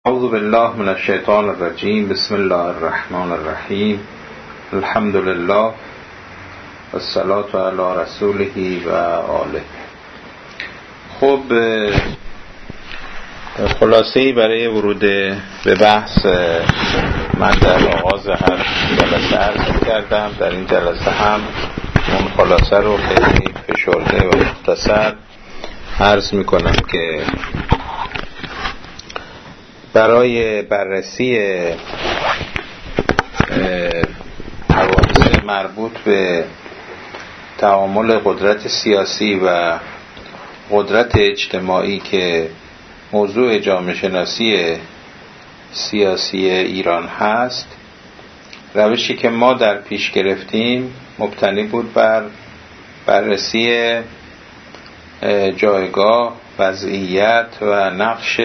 اعوذ بالله من الشیطان الرجیم. بسم الله الرحمن الرحیم. الحمد لله والصلاة علی رسوله و آله. خب خلاصه‌ای برای ورود به بحث من در آغاز هر جلسه عرض کردم. در این جلسه هم اون خلاصه رو خیلی فشرده و مختصر عرض میکنم که برای بررسی حوادث مربوط به تعامل قدرت سیاسی و قدرت اجتماعی که موضوع جامعه شناسی سیاسی ایران هست، روشی که ما در پیش گرفتیم مبتنی بود بر بررسی جایگاه، وضعیت و نقش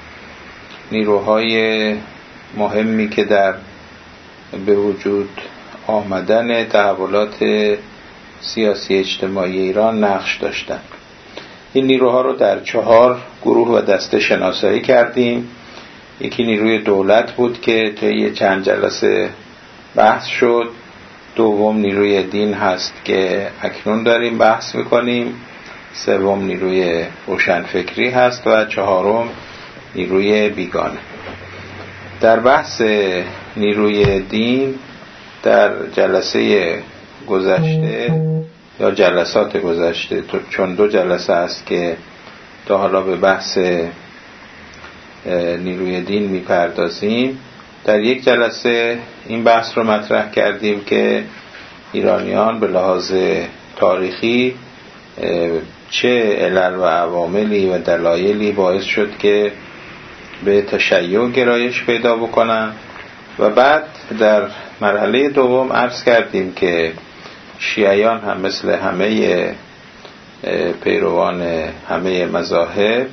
نیروهای مهمی که در به وجود آمدن تحولات سیاسی اجتماعی ایران نقش داشتند. این نیروها رو در 4 گروه و دسته شناسایی کردیم. یکی نیروی دولت بود که طی چند جلسه بحث شد. دوم نیروی دین هست که اکنون داریم بحث میکنیم. سوم نیروی روشنفکری هست و 4م نیروی بیگانه. در بحث نیروی دین در جلسه گذشته یا جلسات گذشته، چون 2 جلسه است که تا حالا به بحث نیروی دین میپردازیم، در یک جلسه این بحث رو مطرح کردیم که ایرانیان به لحاظ تاریخی چه علل و عواملی و دلایلی باعث شد که به تشیع گرایش پیدا بکنن. و بعد در مرحله دوم عرض کردیم که شیعیان هم مثل همه پیروان همه مذاهب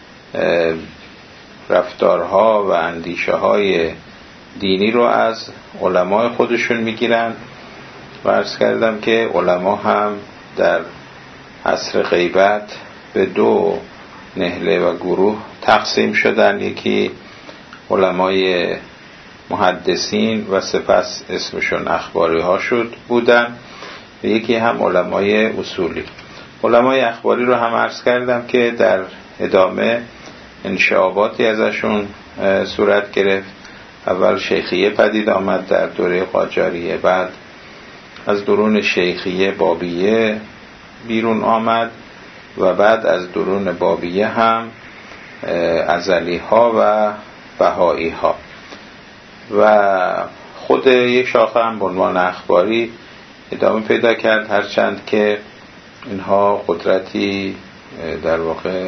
رفتارها و اندیشه های دینی رو از علمای خودشون میگیرن و عرض کردم که علما هم در عصر غیبت به 2 نهله و گروه تقسیم شدن. یکی علمای محدثین و سپس اسمشون اخباری ها شد بودن و یکی هم علمای اصولی. علمای اخباری رو هم عرض کردم که در ادامه انشعاباتی ازشون صورت گرفت. اول شیخیه پدید آمد در دوره قاجاریه، بعد از درون شیخیه بابیه بیرون آمد و بعد از درون بابیه هم ازلی ها و بهایی ها و خود یک شاخه هم به عنوان اخباری ادامه پیدا کرد، هرچند که اینها قدرتی در واقع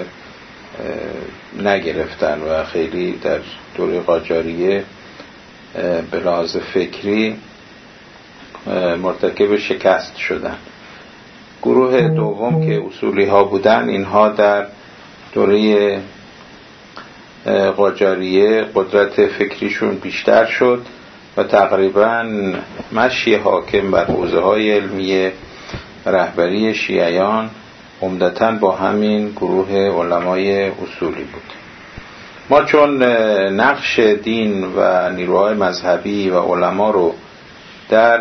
نگرفتن و خیلی در دوره قاجاریه به لحاظ فکری مرتکب شکست شدن. گروه دوم که اصولی ها بودن، اینها در دوره قاجاریه قدرت فکریشون بیشتر شد و تقریبا مشی حاکم بر حوزه های علمیه رهبری شیعیان عمدتاً با همین گروه علمای اصولی بود. ما چون نقش دین و نیروهای مذهبی و علما رو در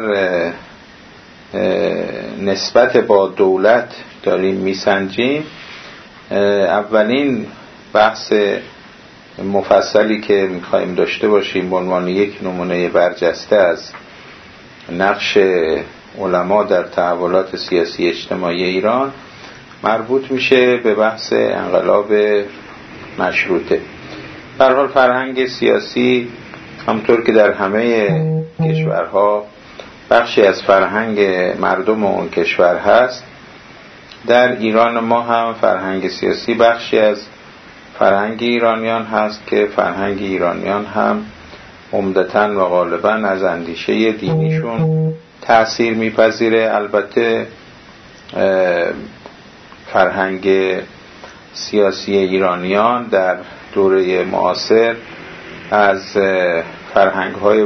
نسبت با دولت داریم میسنجیم، اولین بحث مفصلی که میخوایم داشته باشیم به عنوان یک نمونه برجسته از نقش علما در تحولات سیاسی اجتماعی ایران مربوط میشه به بحث انقلاب مشروطه. به هر حال فرهنگ سیاسی همونطور که در همه کشورها بخشی از فرهنگ مردم اون کشور هست، در ایران ما هم فرهنگ سیاسی بخشی از فرهنگ ایرانیان هست که فرهنگ ایرانیان هم عمدتاً و غالباً از اندیشه دینیشون تأثیر میپذیره. البته فرهنگ سیاسی ایرانیان در دوره معاصر از فرهنگ‌های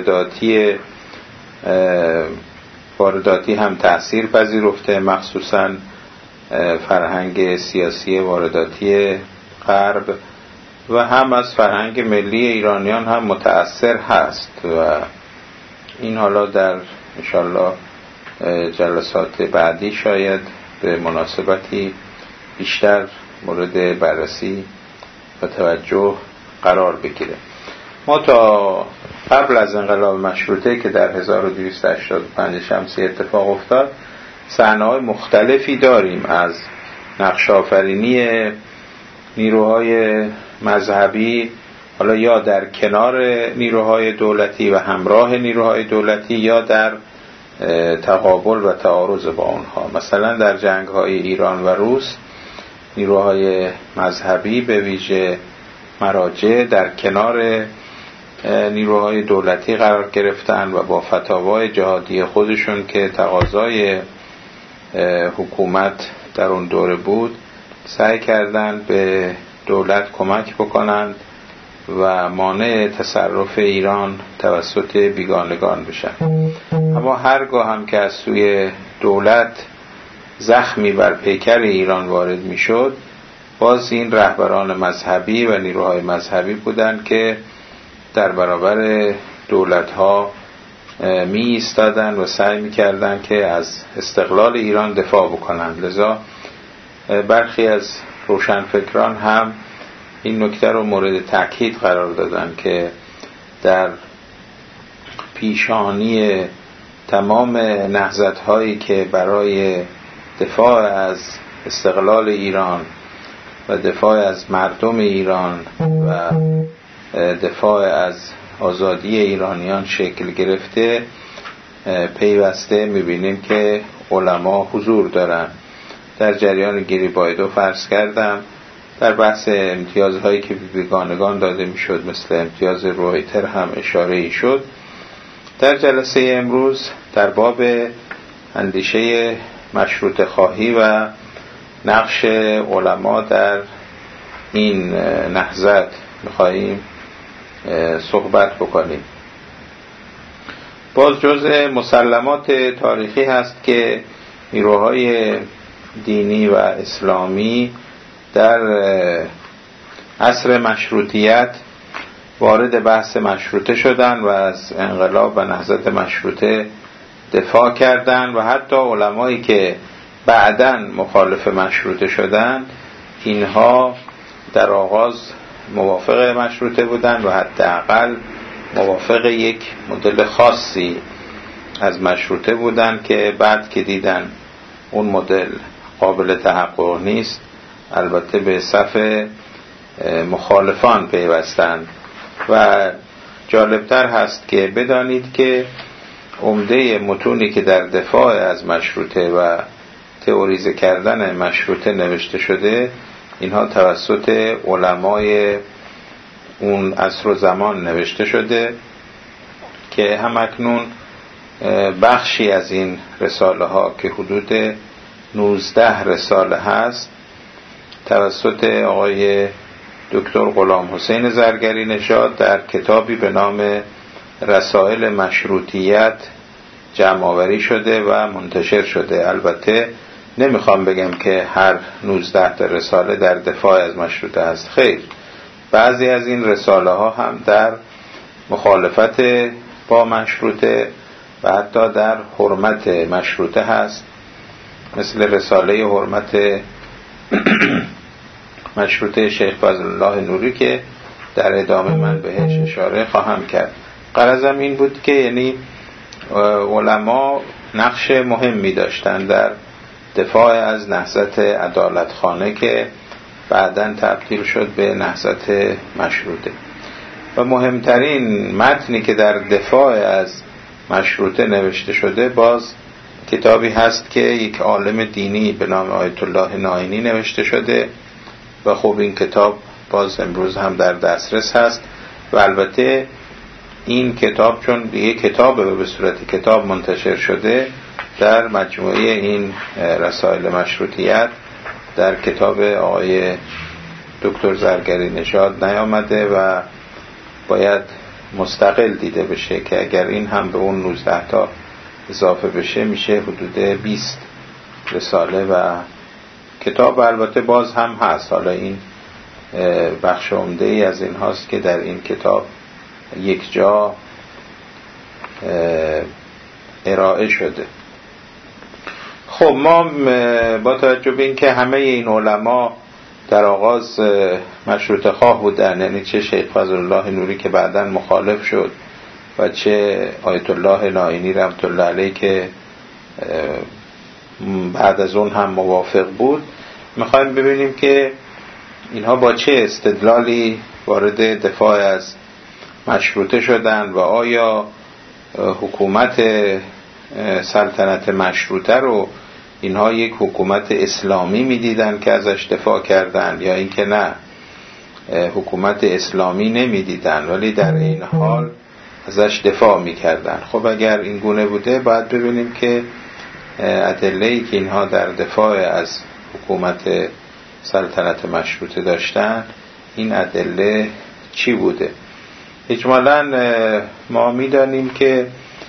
وارداتی هم تأثیر پذیرفته، مخصوصاً فرهنگ سیاسی وارداتی غرب و هم از فرهنگ ملی ایرانیان هم متأثر هست و این حالا در انشاءالله جلسات بعدی شاید به مناسبتی بیشتر مورد بررسی و توجه قرار بگیره. ما تا قبل از انقلاب مشروطه که در 1285 شمسی اتفاق افتاد صحنه‌های مختلفی داریم از نقش آفرینی نیروهای مذهبی، حالا یا در کنار نیروهای دولتی و همراه نیروهای دولتی یا در تقابل و تعارض با آنها. مثلا در جنگ‌های ایران و روس نیروهای مذهبی به ویژه مراجع در کنار نیروهای دولتی قرار گرفتن و با فتاوای جهادی خودشون که تقاضای حکومت در اون دوره بود سعی کردند به دولت کمک بکنند و مانع تصرف ایران توسط بیگانگان بشن. اما هرگاه هم که از سوی دولت زخمی بر پیکر ایران وارد میشد، باز این رهبران مذهبی و نیروهای مذهبی بودند که در برابر دولت‌ها می ایستادند و سعی می‌کردند که از استقلال ایران دفاع بکنند. لذا برخی از روشنفکران هم این نکته رو مورد تأکید قرار دادن که در پیشانی تمام نهضت‌هایی که برای دفاع از استقلال ایران و دفاع از مردم ایران و دفاع از آزادی ایرانیان شکل گرفته، پیوسته می‌بینیم که علما حضور دارن. در جریان گریبایدوف عرض کردم در بحث امتیازهایی که به بیگانگان داده میشد مثل امتیاز رویتر هم اشاره‌ای شد. در جلسه امروز در باب اندیشه مشروطه خواهی و نقش علما در این نهضت می‌خواهیم صحبت بکنیم. باز جزء مسلمات تاریخی هست که نیروهای دینی و اسلامی در عصر مشروطیت وارد بحث مشروطه شدند و از انقلاب و نهضت مشروطه دفاع کردند و حتی علمایی که بعداً مخالف مشروطه شدند اینها در آغاز موافق مشروطه بودند و حداقل موافق یک مدل خاصی از مشروطه بودند که بعد که دیدن اون مدل قابل تحقق نیست البته به صف مخالفان پیوستند. و جالبتر هست که بدانید که عمده متونی که در دفاع از مشروطه و تئوریزه کردن مشروطه نوشته شده اینها توسط علمای اون عصر و زمان نوشته شده که همکنون بخشی از این رساله ها که حدود 19 رساله هست توسط آقای دکتر غلام حسین زرگری نژاد در کتابی به نام رسائل مشروطیت جمع آوری شده و منتشر شده. البته نمیخوام بگم که هر 19 تا رساله در دفاع از مشروطه هست، خیر، بعضی از این رساله ها هم در مخالفت با مشروطه و حتی در حرمت مشروطه هست، مثل رساله حرمت مشروطه شیخ فضل الله نوری که در ادامه من بهش اشاره خواهم کرد. غرضم این بود که یعنی علما نقش مهمی داشتن در دفاع از نهضت عدالتخانه که بعداً تبدیل شد به نهضت مشروطه. و مهمترین متنی که در دفاع از مشروطه نوشته شده باز کتابی هست که یک عالم دینی به نام آیت الله نائینی نوشته شده و خب این کتاب باز امروز هم در دسترس هست و البته این کتاب چون یک کتاب به صورت کتاب منتشر شده در مجموعه این رسائل مشروطیت در کتاب آقای دکتر زرگری نژاد نیامده و باید مستقل دیده بشه که اگر این هم به اون 19 تا اضافه بشه میشه حدود 20 رساله و کتاب البته باز هم هست. حالا این بخش عمده ای از این هاست که در این کتاب یک جا ارائه شده. خب ما با توجه به این که همه این علما در آغاز مشروطه خواه بودن، یعنی چه شیخ فضل الله نوری که بعداً مخالف شد و چه آیت الله نائینی رحمت الله علیه که بعد از اون هم موافق بود، میخوایم ببینیم که اینها با چه استدلالی وارد دفاع از مشروطه شدن و آیا حکومت سلطنت مشروطه رو اینها یک حکومت اسلامی میدیدن که ازش دفاع کردن، یا اینکه نه حکومت اسلامی نمیدیدن ولی در این حال ازش دفاع میکردن. خب اگر این گونه بوده باید ببینیم که ادله‌ای که اینها در دفاع از حکومت سلطنت مشروطه داشتن این ادله چی بوده. اجمالاً ما میدانیم که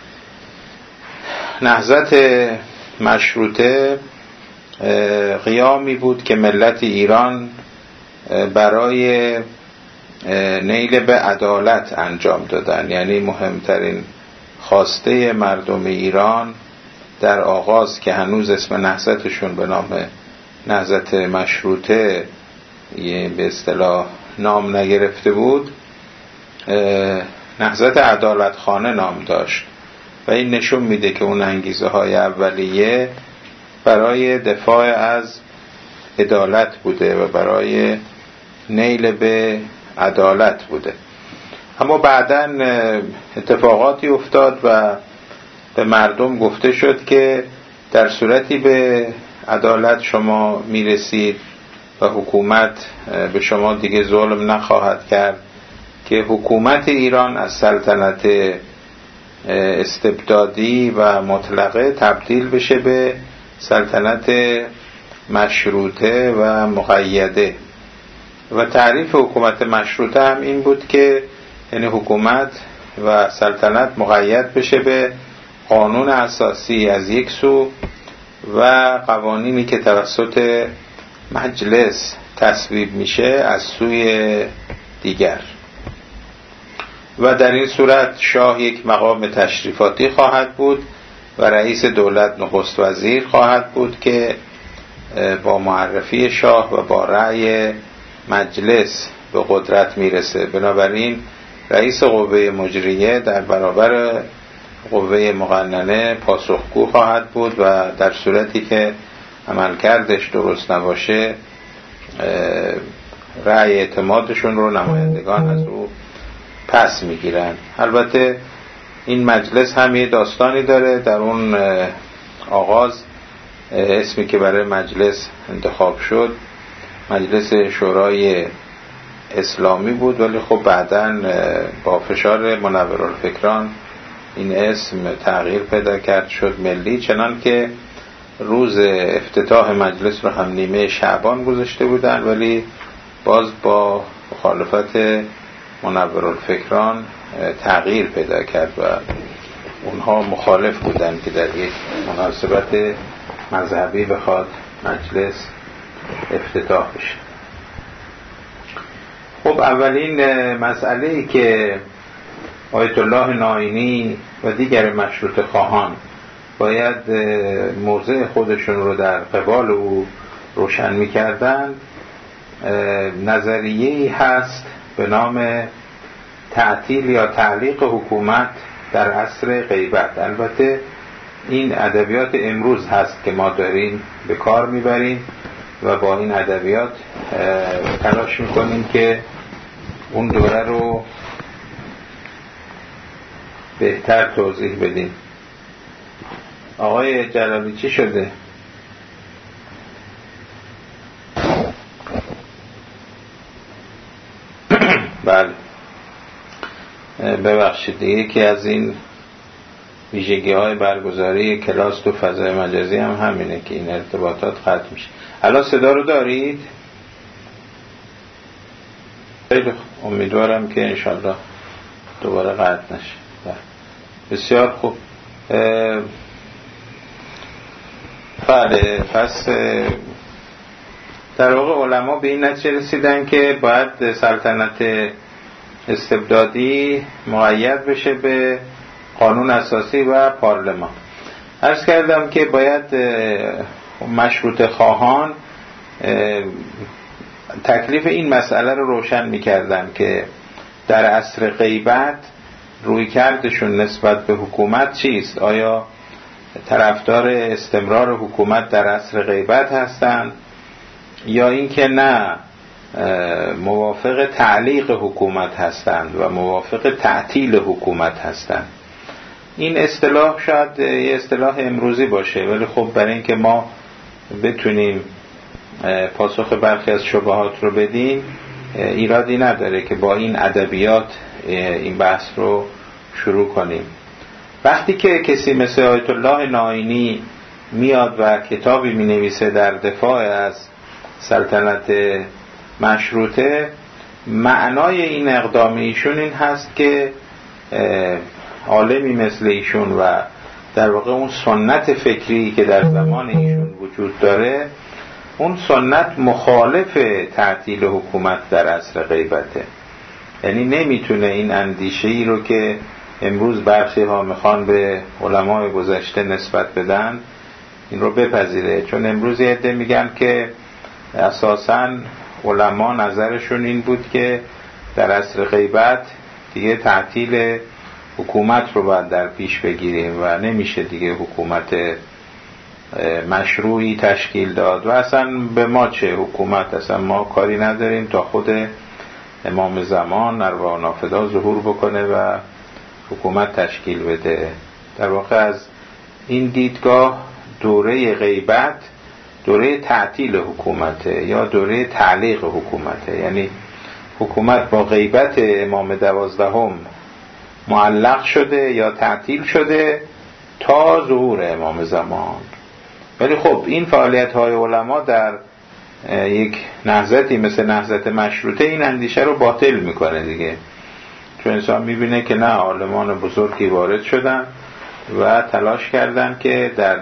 نهضت مشروطه قیامی بود که ملت ایران برای نیل به عدالت انجام دادن. یعنی مهمترین خواسته مردم ایران در آغاز که هنوز اسم نهضتشون به نام نهضت مشروطه به اصطلاح نام نگرفته بود، نهضت عدالت خانه نام داشت و این نشون میده که اون انگیزه های اولیه برای دفاع از عدالت بوده و برای نیل به عدالت بوده. اما بعداً اتفاقاتی افتاد و به مردم گفته شد که در صورتی به عدالت شما میرسید و حکومت به شما دیگه ظلم نخواهد کرد که حکومت ایران از سلطنت استبدادی و مطلقه تبدیل بشه به سلطنت مشروطه و مقیده. و تعریف حکومت مشروطه هم این بود که یعنی حکومت و سلطنت مقید بشه به قانون اساسی از یک سو و قوانینی که توسط مجلس تصویب میشه از سوی دیگر. و در این صورت شاه یک مقام تشریفاتی خواهد بود و رئیس دولت نخست وزیر خواهد بود که با معرفی شاه و با رأی مجلس به قدرت میرسه. بنابراین رئیس قوه مجریه در برابر قوه مقننه پاسخگو خواهد بود و در صورتی که عملکردش درست نباشه رأی اعتمادشون رو نمایندگان از او پس میگیرن. البته این مجلس هم یه داستانی داره. در اون آغاز اسمی که برای مجلس انتخاب شد مجلس شورای اسلامی بود، ولی خب بعداً با فشار منورالفکران این اسم تغییر پیدا کرد شد ملی، چنان که روز افتتاح مجلس رو هم نیمه شعبان گذاشته بودن ولی باز با مخالفت منورالفکران تغییر پیدا کرد و اونها مخالف بودن که در یک مناسبت مذهبی بخواد مجلس افتتاح بشه. خب اولین مسئله‌ای که آیت الله نائینی و دیگر مشروطه خواهان باید موضع خودشون رو در قبال او روشن می‌کردن نظریه‌ای هست به نام تعطیل یا تعلیق حکومت در عصر غیبت. البته این ادبیات امروز هست که ما داریم به کار میبریم و با این ادبیات تلاش میکنیم که اون دوره رو بهتر توضیح بدیم. آقای جلالی چی شده؟ بله ببخشید، یکی از این ویژگی های برگزاری کلاس تو فضای مجازی هم همینه که این ارتباطات قطع میشه. الان صدا رو دارید؟ خیلی امیدوارم که انشالله دوباره قطع نشه. بسیار خوب. بله پس در واقع علما به این نتیجه رسیدن که باید سلطنت استبدادی مقید بشه به قانون اساسی و پارلمان. عرض کردم که باید مشروطه خواهان تکلیف این مسئله رو روشن می‌کردن که در عصر غیبت رویکردشون نسبت به حکومت چیست؟ آیا طرفدار استمرار حکومت در عصر غیبت هستند یا اینکه نه موافق تعلیق حکومت هستند و موافق تعطیل حکومت هستند؟ این اصطلاح شاید یه اصطلاح امروزی باشه، ولی خب برای اینکه ما بتونیم پاسخ برخی از شبهات رو بدیم ایرادی نداره که با این ادبیات این بحث رو شروع کنیم. وقتی که کسی مثل آیت الله نائینی میاد و کتابی می نویسه در دفاع از سلطنت مشروطه، معنای این اقدام ایشون این هست که عالمی مثل ایشون و در واقع اون سنت فکری که در زمان ایشون وجود داره، اون سنت مخالف تعطیل حکومت در عصر غیبته. یعنی نمیتونه این اندیشه‌ای رو که امروز برخی ها میخوان به علمای گذشته نسبت بدن این رو بپذیره، چون امروز یه عده میگن که اساساً علما نظرشون این بود که در عصر غیبت دیگه تعطیل حکومت رو باید در پیش بگیریم و نمیشه دیگه حکومت مشروعی تشکیل داد و اصلا به ما چه حکومت، اصلا ما کاری نداریم تا خود امام زمان ارواح نافذه ظهور بکنه و حکومت تشکیل بده. در واقع از این دیدگاه دوره غیبت دوره تعطیل حکومته یا دوره تعلیق حکومته، یعنی حکومت با غیبت امام 12 معلق شده یا تعطیل شده تا ظهور امام زمان. ولی خب این فعالیت‌های علما در یک نهضتی مثل نهضت مشروطه این اندیشه رو باطل میکنه دیگه، چون انسان میبینه که نه، عالمان بزرگی وارد شدن و تلاش کردن که در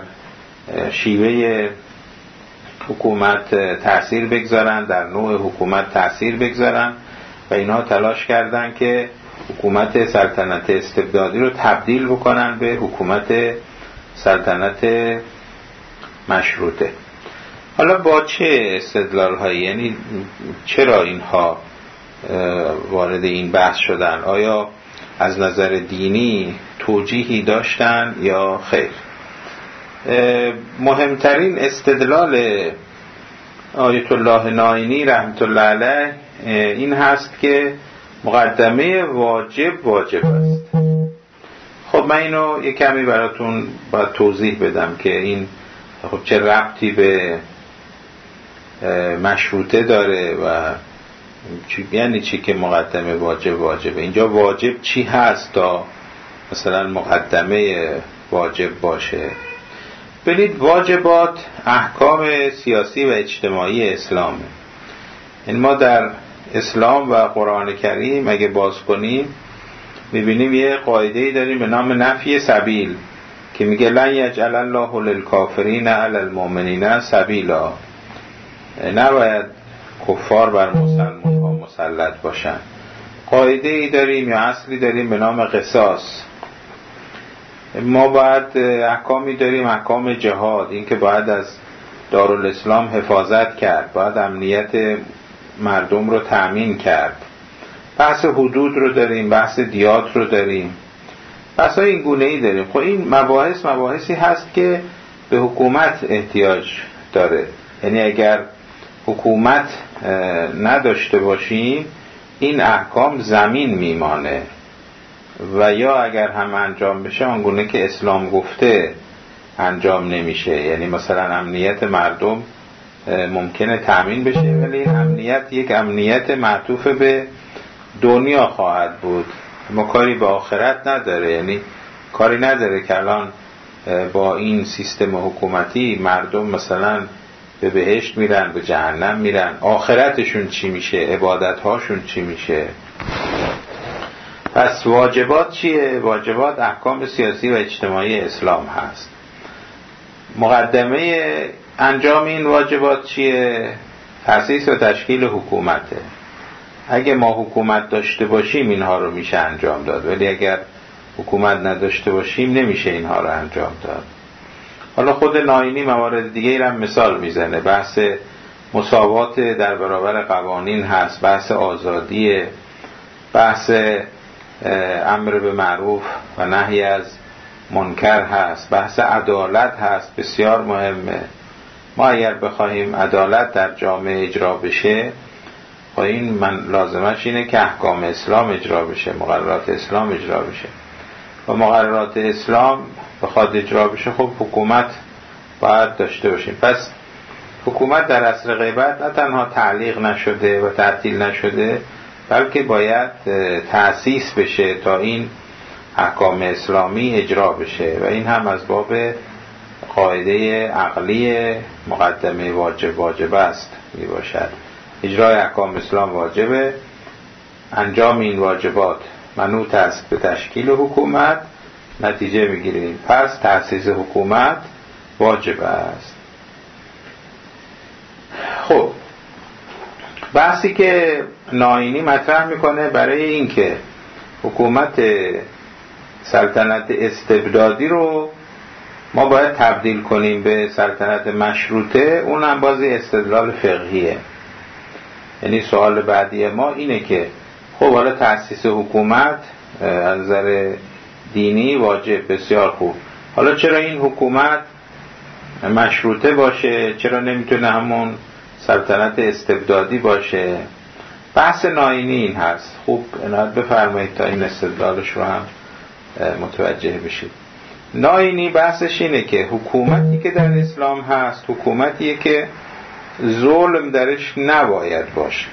شیوه حکومت تأثیر بگذارن، در نوع حکومت تأثیر بگذارن و اینها تلاش کردن که حکومت سلطنت استبدادی رو تبدیل بکنن به حکومت سلطنت مشروطه. حالا با چه استدلال هایی، یعنی چرا اینها وارد این بحث شدن؟ آیا از نظر دینی توجیهی داشتن یا خیر؟ مهمترین استدلال آیت الله نائینی رحمت الله علیه این هست که مقدمه واجب است. خب من اینو یک کمی براتون باید توضیح بدم که این خب چه ربطی به مشروطه داره و یعنی چی که مقدمه واجبه. اینجا واجب چی هست تا مثلا مقدمه واجب باشه؟ ببینید، واجبات احکام سیاسی و اجتماعی اسلامه. این ما در اسلام و قرآن کریم اگه باز کنیم میبینیم یه قاعده‌ای داریم به نام نفی سبیل که میگه لن یجعل الله للکافرین علی المؤمنین سبیلا، نباید کفار بر مسلمان ها مسلط باشن. قاعده‌ای داریم یا اصلی داریم به نام قصاص. ما باید احکامی داریم، احکام جهاد، این که باید از دارالاسلام حفاظت کرد، باید امنیت مردم رو تأمین کرد. بحث حدود رو داریم، بحث دیات رو داریم، بحث های این گونه‌ای داریم. خب این مباحثی هست که به حکومت احتیاج داره. یعنی اگر حکومت نداشته باشیم این احکام زمین میمانه و یا اگر هم انجام بشه آنگونه که اسلام گفته انجام نمیشه. یعنی مثلا امنیت مردم ممکنه تأمین بشه ولی این امنیت یک امنیت معطوف به دنیا خواهد بود، ما کاری به آخرت نداره. یعنی کاری نداره که الان با این سیستم حکومتی مردم مثلا به بهشت میرن، به جهنم میرن، آخرتشون چی میشه، عبادتهاشون چی میشه. پس واجبات چیه؟ واجبات احکام سیاسی و اجتماعی اسلام هست. مقدمه انجام این واجبات چیه؟ تأسیس و تشکیل حکومته. اگه ما حکومت داشته باشیم اینها رو میشه انجام داد، ولی اگر حکومت نداشته باشیم نمیشه اینها رو انجام داد. حالا خود ناینی موارد دیگه ای هم مثال میزنه، بحث مساوات در برابر قوانین هست، بحث آزادی، بحث امر به معروف و نهی از منکر هست، بحث عدالت هست، بسیار مهمه. ما اگر بخواهیم عدالت در جامعه اجرا بشه، این لازمش اینه که احکام اسلام اجرا بشه، مقررات اسلام اجرا بشه و مقررات اسلام بخواد اجرا بشه خب حکومت باید داشته باشیم. پس حکومت در عصر غیبت نه تنها تعلیق نشده و تعطیل نشده، بلکه باید تأسیس بشه تا این احکام اسلامی اجرا بشه و این هم از باب قاعده عقلی مقدمه واجب است می باشد. اجرای احکام اسلام واجبه، انجام این واجبات منوط است به تشکیل حکومت، نتیجه میگیریم پس تأسیس حکومت واجب است. خب بحثی که ناینی مطرح میکنه برای اینکه حکومت سلطنت استبدادی رو ما باید تبدیل کنیم به سلطنت مشروطه، اون هم بازی استدلال فقهیه. یعنی سوال بعدی ما اینه که خب حالا تأسیس حکومت از نظر دینی واجب، بسیار خوب، حالا چرا این حکومت مشروطه باشه؟ چرا نمیتونه همون سلطنت استبدادی باشه؟ بحث ناینی این هست. خوب عنایت بفرمایید تا این استدلالش رو هم متوجه بشید. ناینی بحثش اینه که حکومتی که در اسلام هست حکومتیه که ظلم درش نباید باشه،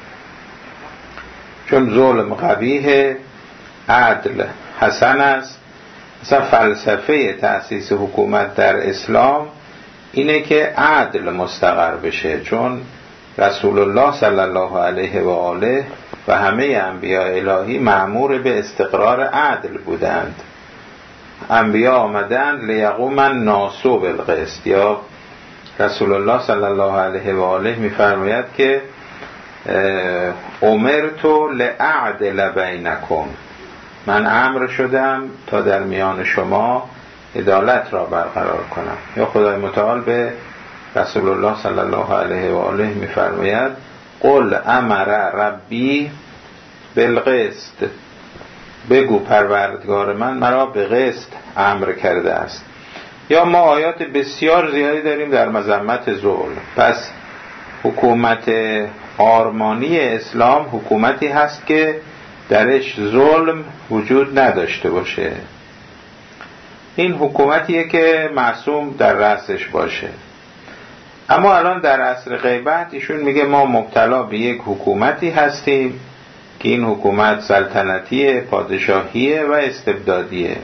چون ظلم قبیحه، عدل حسن است. مثلا فلسفه تأسیس حکومت در اسلام اینه که عدل مستقر بشه، چون رسول الله صلی الله علیه و آله و همه انبیاء الهی مأمور به استقرار عدل بودند. انبیاء آمدند لیقوم الناس بالقسط، یا رسول الله صلی الله علیه و آله می‌فرماید که امرت لأعدل بینکم، من امر شدم تا در میان شما عدالت را برقرار کنم. یا خدای متعال به رسول الله صلی الله علیه و آله می‌فرماید قل امر ربی بالقسط، بگو پروردگار من مرا به قسط امر کرده است. یا ما آیات بسیار زیادی داریم در مذمت ظلم. پس حکومت آرمانی اسلام حکومتی هست که درش ظلم وجود نداشته باشه. این حکومتیه که معصوم در رأسش باشه. اما الان در عصر غیبت ایشون میگه ما مبتلا به یک حکومتی هستیم که این حکومت سلطنتیه، پادشاهیه و استبدادیه.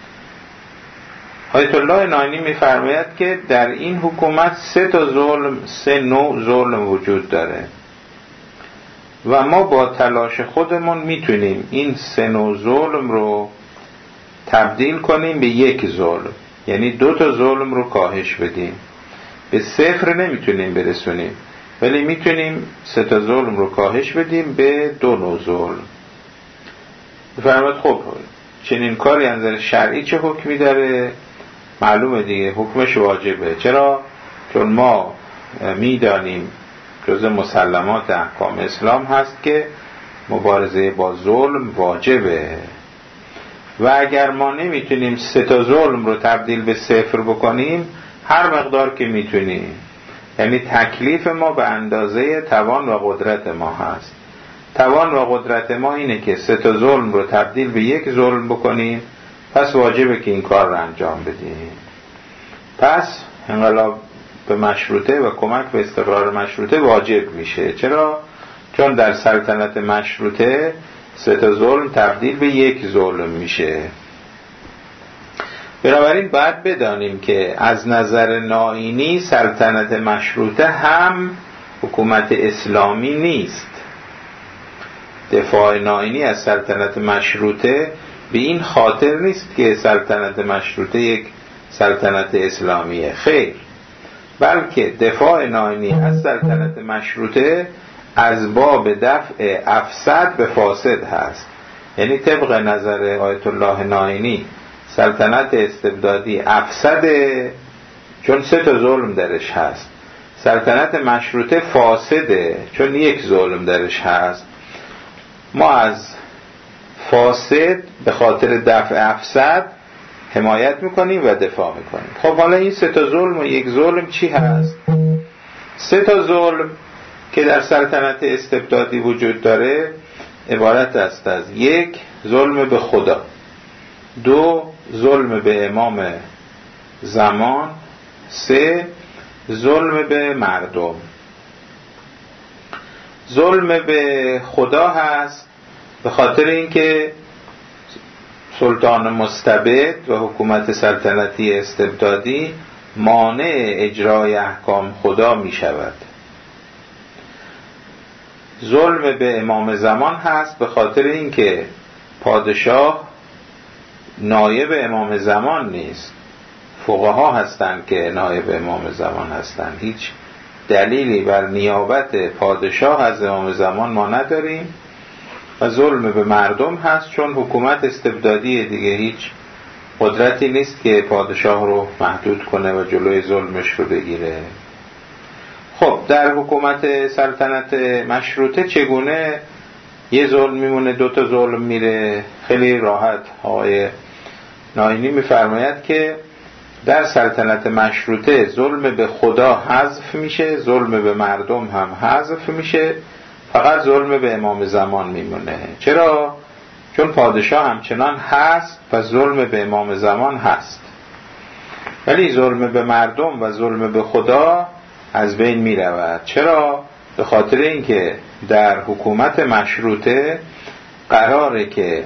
آیت الله ناینی میفرماید که در این حکومت سه نوع ظلم وجود داره و ما با تلاش خودمون میتونیم این سه نوع ظلم رو تبدیل کنیم به یک ظلم، یعنی 2 تا ظلم رو کاهش بدیم. به 0 نمیتونیم برسونیم، ولی میتونیم 3 تا ظلم رو کاهش بدیم به 2 نوع ظلم. بفرمایید خب چنین کاری از نظر شرعی چه حکمی داره؟ معلومه دیگه، حکمش واجبه. چرا؟ چون ما میدانیم جزء مسلمات احکام اسلام هست که مبارزه با ظلم واجبه و اگر ما نمیتونیم 3 تا ظلم رو تبدیل به 0 بکنیم، هر مقدار که میتونیم، یعنی تکلیف ما به اندازه توان و قدرت ما هست. توان و قدرت ما اینه که 3 تا ظلم رو تبدیل به 1 ظلم بکنیم، پس واجبه که این کار رو انجام بدیم. پس انقلاب به مشروطه و کمک به استقرار مشروطه واجب میشه. چرا؟ چون در سلطنت مشروطه 3 تا ظلم تبدیل به 1 ظلم میشه. بنابراین باید بدانیم که از نظر ناینی سلطنت مشروطه هم حکومت اسلامی نیست. دفاع ناینی از سلطنت مشروطه به این خاطر نیست که سلطنت مشروطه یک سلطنت اسلامیه، خیر، بلکه دفاع ناینی از سلطنت مشروطه از باب دفع افسد به فاسد هست. یعنی طبق نظر آیت الله ناینی سلطنت استبدادی افسده، چون 3 ظلم درش هست. سلطنت مشروطه فاسده، چون 1 ظلم درش هست. ما از فاسد به خاطر دفع افسد حمایت میکنیم و دفاع میکنیم. خب حالا این 3 ظلم و 1 ظلم چی هست؟ 3 ظلم که در سلطنت استبدادی وجود داره عبارت است از 1 ظلم به خدا، 2 ظلم به امام زمان، 3 ظلم به مردم. ظلم به خدا هست به خاطر اینکه سلطان مستبد و حکومت سلطنتی استبدادی مانع اجرای احکام خدا می شود. ظلم به امام زمان هست به خاطر اینکه پادشاه نایب امام زمان نیست، فقها هستند که نایب امام زمان هستند. هیچ دلیلی بر نیابت پادشاه از امام زمان ما نداریم. و ظلم به مردم هست چون حکومت استبدادی دیگه هیچ قدرتی نیست که پادشاه رو محدود کنه و جلوی ظلمش رو بگیره. خب در حکومت سلطنت مشروطه چگونه 1 ظلم میمونه 2 ظلم میره؟ خیلی راحت آقای ناینی میفرماید که در سلطنت مشروطه ظلم به خدا حذف میشه، ظلم به مردم هم حذف میشه، فقط ظلم به امام زمان میمونه. چرا؟ چون پادشاه همچنان هست و ظلم به امام زمان هست، ولی ظلم به مردم و ظلم به خدا از بین میرود. چرا؟ به خاطر اینکه در حکومت مشروطه قراره که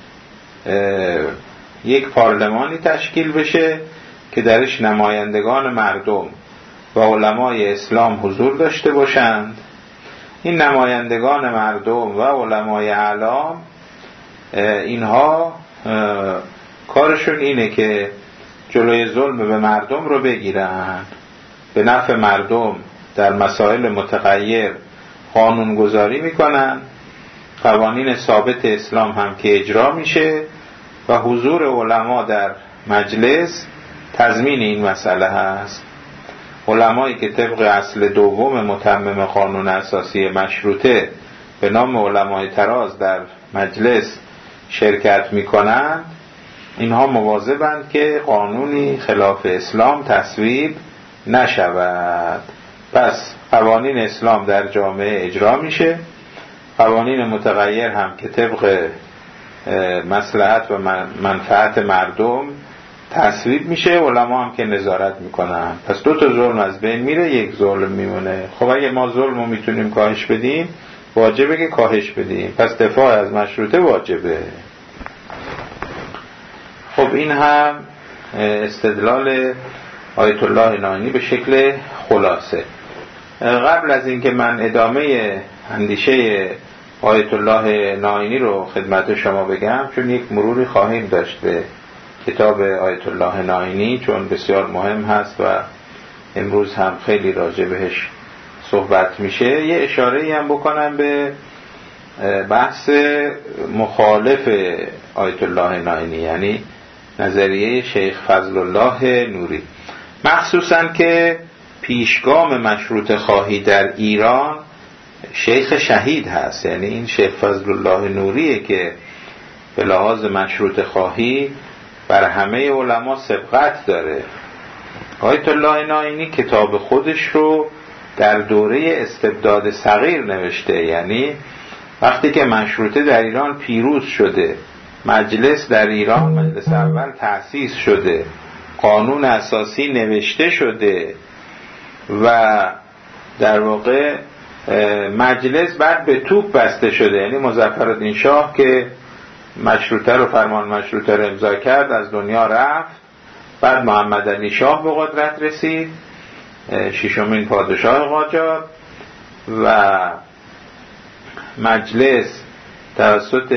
یک پارلمانی تشکیل بشه که درش نمایندگان مردم و علمای اسلام حضور داشته باشند. این نمایندگان مردم و علمای اعلام اینها کارشون اینه که جلوی ظلم به مردم رو بگیرن، به نفع مردم در مسائل متغیر قانونگذاری میکنن، قوانین ثابت اسلام هم که اجرا میشه و حضور علما در مجلس تضمین این مسئله هست. علمایی که طبق اصل دوم متمم قانون اساسی مشروطه به نام علمای تراز در مجلس شرکت میکنند، اینها مواظبند که قانونی خلاف اسلام تصویب نشود. پس قوانین اسلام در جامعه اجرا میشه، قوانین متغیر هم که طبق مصلحت و منفعت مردم تصویب میشه، علما هم که نظارت میکنن. پس 2 ظلم از بین میره، 1 ظلم میمونه. خب اگه ما ظلم رو میتونیم کاهش بدیم واجبه که کاهش بدیم، پس دفاع از مشروطه واجبه. خب این هم استدلال آیت الله ناینی به شکل خلاصه. قبل از اینکه من ادامه اندیشه آیت الله ناینی رو خدمت شما بگم، چون یک مروری خواهیم داشت به کتاب آیت الله ناینی چون بسیار مهم هست و امروز هم خیلی راجع بهش صحبت میشه، یه اشاره‌ای هم بکنم به بحث مخالف آیت الله ناینی، یعنی نظریه شیخ فضل الله نوری، مخصوصاً که پیشگام مشروطه خواهی در ایران شیخ شهید هست. یعنی این شیخ فضل الله نوریه که به لحاظ مشروطه خواهی بر همه علما سبقت داره. آیت الله ناینی کتاب خودش رو در دوره استبداد صغیر نوشته، یعنی وقتی که مشروطه در ایران پیروز شده، مجلس در ایران مجلس اول تأسیس شده، قانون اساسی نوشته شده و در واقع مجلس بعد به توپ بسته شده، یعنی مظفرالدین شاه که مشروطه رو فرمان مشروطه رو امضا کرد از دنیا رفت، بعد محمد علی شاه به قدرت رسید، 6مین پادشاه قاجار، و مجلس توسط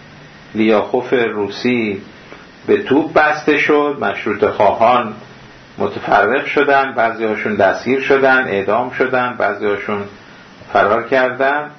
لیاخوف روسی به توپ بسته شد. مشروطه خواهان متفرق شدن، بعضی هاشون دستگیر شدن، اعدام شدن، بعضی هاشون فرار کردن.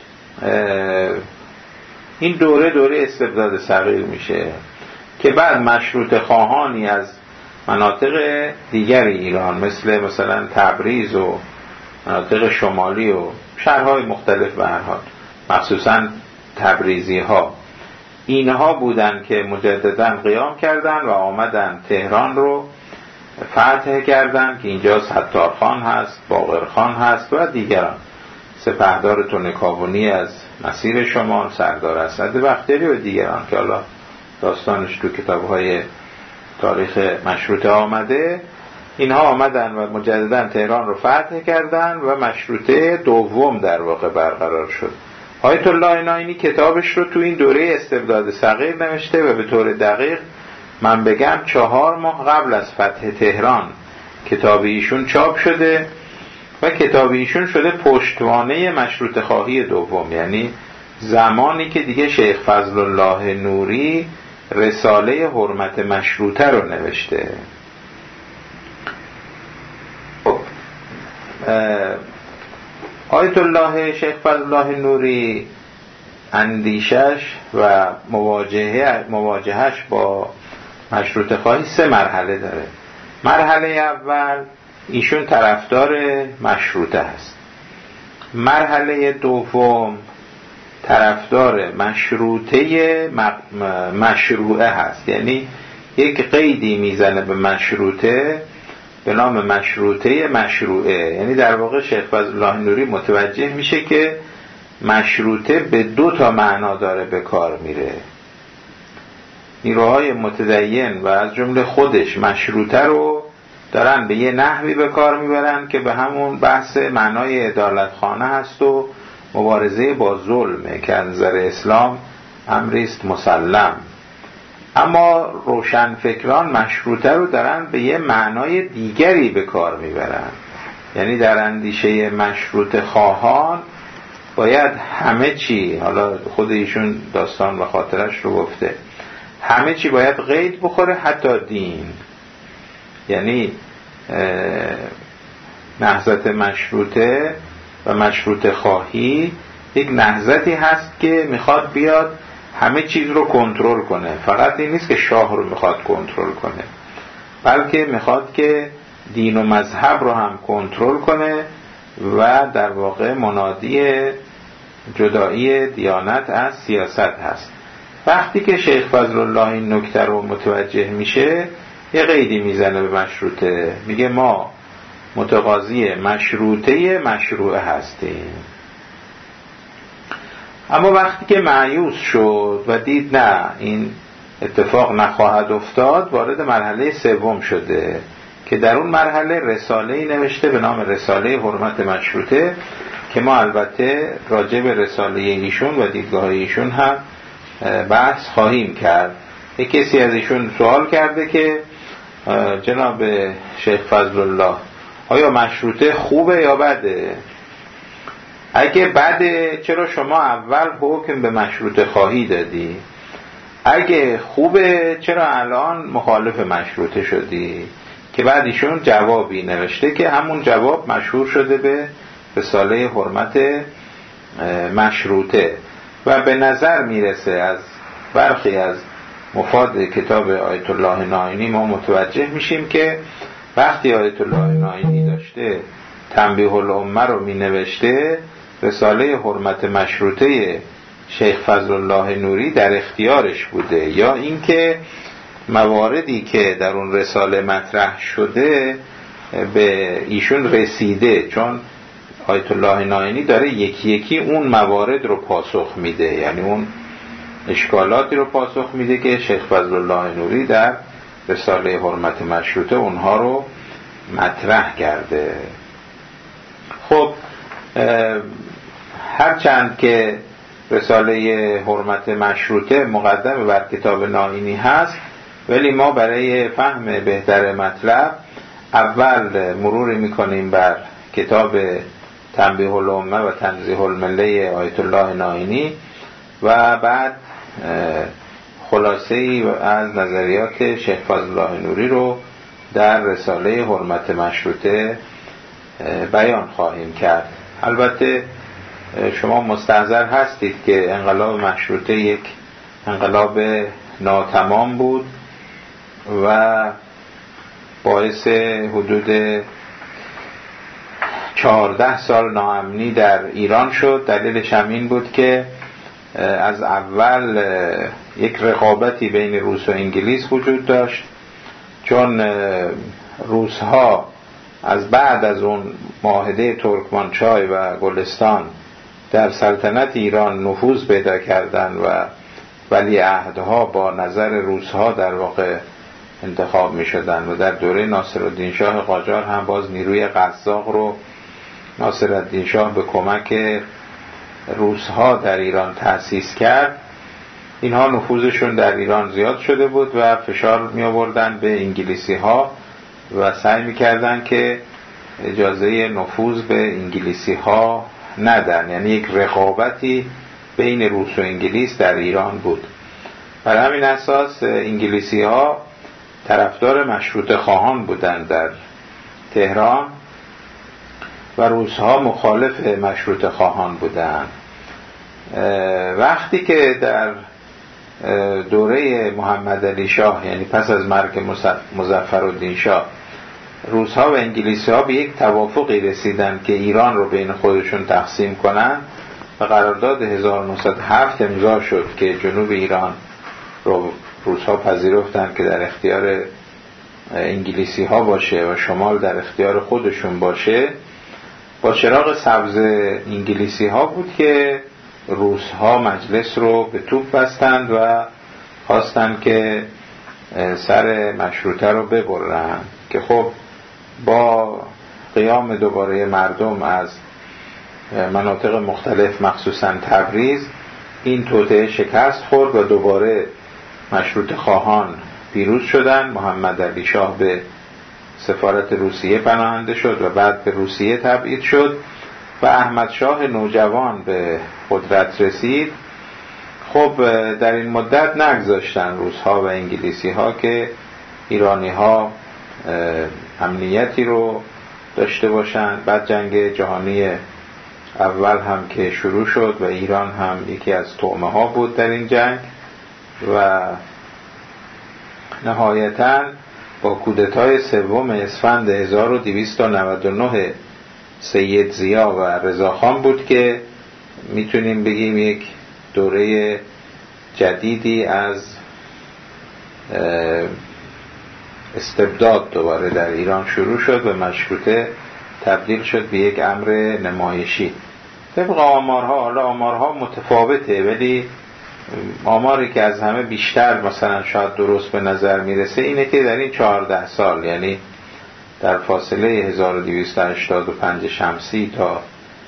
این دوره استبداد صغیر میشه که بعد مشروطه خواهانی از مناطق دیگر ایران مثلا تبریز و مناطق شمالی و شهرهای مختلف به هر حال، مخصوصا تبریزی ها، اینها بودن که مجددا قیام کردن و آمدن تهران رو فتح کردن که اینجا ستارخان هست، باقرخان هست و دیگران، سپهدار تونکابونی از مسیر شمال، سردار اسد بختیاری و دیگران که حالا داستانش تو کتاب‌های تاریخ مشروطه آمده. اینها آمدن و مجددا تهران رو فتح کردن و مشروطه دوم در واقع برقرار شد. آیت الله نائینی کتابش رو تو این دوره استبداد صغیر نوشته و به طور دقیق من بگم 4 ماه قبل از فتح تهران کتاب ایشون چاپ شده و کتاب ایشون شده پشتوانه مشروطه خواهی دوم، یعنی زمانی که دیگه شیخ فضل الله نوری رساله حرمت مشروطه رو نوشته. آیت الله شیخ فضل الله نوری اندیشش و مواجهش با مشروطه خواهی 3 مرحله داره. مرحله اول ایشون طرفدار مشروطه است. مرحله دوم طرفدار مشروطه مشروعه هست، یعنی یک قیدی میزنه به مشروطه به نام مشروطه مشروعه. یعنی در واقع شیخ فضل الله نوری متوجه میشه که مشروطه به 2 تا معنا داره به کار میره. نیروهای متدین و از جمله خودش مشروطه رو دارن به یه نحوی به کار میبرن که به همون بحث معنای عدالتخانه هست و مبارزه با ظلمه که از نظر اسلام امریست مسلم. اما روشنفکران مشروطه رو دارن به یه معنای دیگری به کار میبرن. یعنی در اندیشه مشروطه خواهان باید همه چی، حالا خود ایشون داستان و خاطرش رو گفته، همه چی باید قید بخوره حتی دین. یعنی نهضت مشروطه و مشروطه خواهی یک نهضتی هست که میخواد بیاد همه چیز رو کنترل کنه. فقط این نیست که شاه رو میخواد کنترل کنه، بلکه میخواد که دین و مذهب رو هم کنترل کنه و در واقع منادی جدایی دیانت از سیاست هست. وقتی که شیخ فضل الله این نکته رو متوجه میشه یه قیدی میزنه به مشروطه، میگه ما متقاضی مشروطه مشروعه هستیم. اما وقتی که مایوس شد و دید نه این اتفاق نخواهد افتاد، وارد مرحله سوم شده که در اون مرحله رساله‌ای نوشته به نام رساله حرمت مشروطه که ما البته راجع به رساله ایشون و دیدگاه ایشون هم بحث خواهیم کرد. یک کسی از ایشون سوال کرده که جناب شیخ فضل الله آیا مشروطه خوبه یا بده؟ اگه بده چرا شما اول حکم به مشروطه خواهی دادی؟ اگه خوبه چرا الان مخالف مشروطه شدی؟ که بعد ایشون جوابی نوشته که همون جواب مشهور شده به رساله حرمت مشروطه. و به نظر میرسه از برخی از مفاد کتاب آیت الله نائینی ما متوجه میشیم که وقتی آیت الله نائینی داشته تنبیه الامه رو می نوشته، رساله حرمت مشروطه شیخ فضل الله نوری در اختیارش بوده، یا اینکه مواردی که در اون رساله مطرح شده به ایشون رسیده، چون آیت الله نائینی داره یکی یکی اون موارد رو پاسخ میده، یعنی اون اشکالاتی رو پاسخ میده که شیخ فضل الله نوری در رساله حرمت مشروطه اونها رو مطرح کرده. خب هرچند که رساله حرمت مشروطه مقدم بر کتاب نائینی هست، ولی ما برای فهم بهتر مطلب اول مروری میکنیم بر کتاب تنبیه الامه و تنزیه المله آیت الله نائینی و بعد خلاصه‌ای از نظریات شیخ فضل الله نوری رو در رساله حرمت مشروطه بیان خواهیم کرد. البته شما مستحضر هستید که انقلاب مشروطه یک انقلاب ناتمام بود و باعث حدود 14 سال ناامنی در ایران شد. دلیلش هم این بود که از اول یک رقابتی بین روس و انگلیس وجود داشت، چون روس‌ها از بعد از اون معاهده ترکمانچای و گلستان در سلطنت ایران نفوذ پیدا کردند و ولیعهدها با نظر روس‌ها در واقع انتخاب می‌شدند و در دوره ناصرالدین شاه قاجار هم باز نیروی قزاق رو ناصرالدین شاه به کمک روس‌ها در ایران تأسیس کرد. اینها نفوذشون در ایران زیاد شده بود و فشار می آوردن به انگلیسی‌ها و سعی می‌کردن که اجازه نفوذ به انگلیسی‌ها ندن، یعنی یک رقابتی بین روس و انگلیس در ایران بود. بر همین اساس انگلیسی‌ها طرفدار مشروطه خواهان بودند در تهران و روس‌ها مخالف مشروطه خواهان بودند. وقتی که در دوره محمد علی شاه، یعنی پس از مرگ مظفرالدین شاه، روس‌ها و انگلیسی‌ها به یک توافقی رسیدند که ایران رو بین خودشون تقسیم کنند و قرارداد 1907 امضا شد که جنوب ایران رو روس‌ها پذیرفتند که در اختیار انگلیسی‌ها باشه و شمال در اختیار خودشون باشه. با چراغ سبز انگلیسی‌ها بود که روس‌ها مجلس رو به توپ بستند و خواستند که سر مشروطه رو ببرن، که خب با قیام دوباره مردم از مناطق مختلف مخصوصا تبریز این توطئه شکست خورد و دوباره مشروطه خواهان پیروز شدند. محمد علی شاه به سفارت روسیه پناهنده شد و بعد به روسیه تبعید شد و احمد شاه نوجوان به قدرت رسید. خب در این مدت نگذاشتن روس‌ها و انگلیسی‌ها که ایرانی‌ها امنیتی رو داشته باشند. بعد جنگ جهانی اول هم که شروع شد و ایران هم یکی از طعمه‌ها بود در این جنگ و نهایتاً با کودتای 3 اسفند 1299 سید ضیا و رضاخان بود که میتونیم بگیم یک دوره جدیدی از استبداد دوباره در ایران شروع شد و مشروطه تبدیل شد به یک امر نمایشی. طبق آمارها، حالا آمارها متفاوته، ولی آماری که از همه بیشتر مثلا شاید درست به نظر میرسه اینه که در این 14 سال، یعنی در فاصله 1285 شمسی تا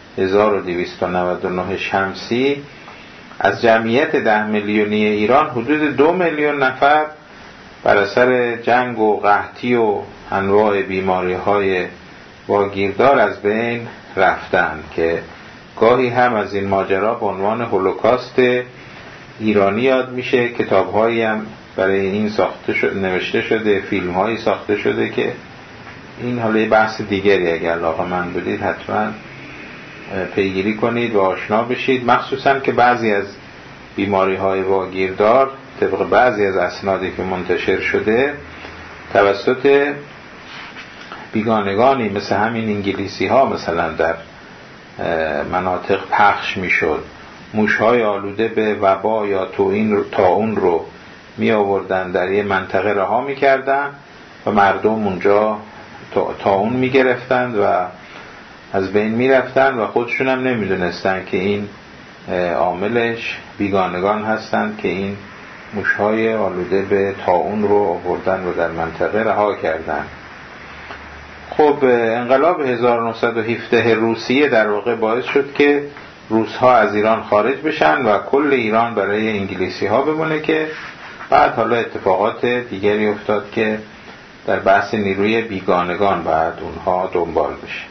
1299 شمسی، از جمعیت 10 میلیونی ایران حدود 2 میلیون نفر بر اثر جنگ و قحطی و انواع بیماری‌های واگیردار از بین رفتن، که گاهی هم از این ماجرا به عنوان هولوکاست ایرانی یاد میشه. کتاب‌هایی هم برای این نوشته شده، فیلم‌هایی ساخته شده که این حالا یه بحث دیگری، اگر علاقه‌مند بودید حتما پیگیری کنید و آشنا بشید، مخصوصا که بعضی از بیماری‌های واگیردار طبق بعضی از اسنادی که منتشر شده توسط بیگانگانی مثل همین انگلیسی‌ها مثلا در مناطق پخش میشد. موش‌های آلوده به وبا یا طاعون رو می آوردن در یه منطقه رها می کردن و مردم اونجا طاعون می گرفتن و از بین می رفتن و خودشون هم نمی دونستن که این عاملش بیگانگان هستن که این موش‌های آلوده به طاعون رو آوردن و در منطقه رها کردن. خب انقلاب 1917 روسیه در واقع باعث شد که روس‌ها از ایران خارج بشن و کل ایران برای انگلیسی‌ها بمونه، که بعد حالا اتفاقات دیگری افتاد که در بحث نیروی بیگانگان بعد اونها دنبال بشه.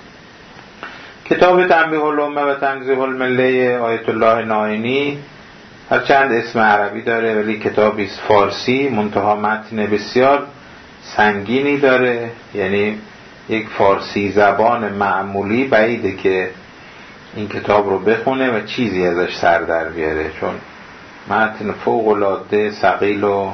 کتاب تنبیه الامه و تنزیه المله آیت الله نائینی هرچند اسم عربی داره ولی کتابی است فارسی، منتها متن بسیار سنگینی داره، یعنی یک فارسی زبان معمولی بعیده که این کتاب رو بخونه و چیزی ازش سر در بیاره، چون متن فوق العاده ثقیل و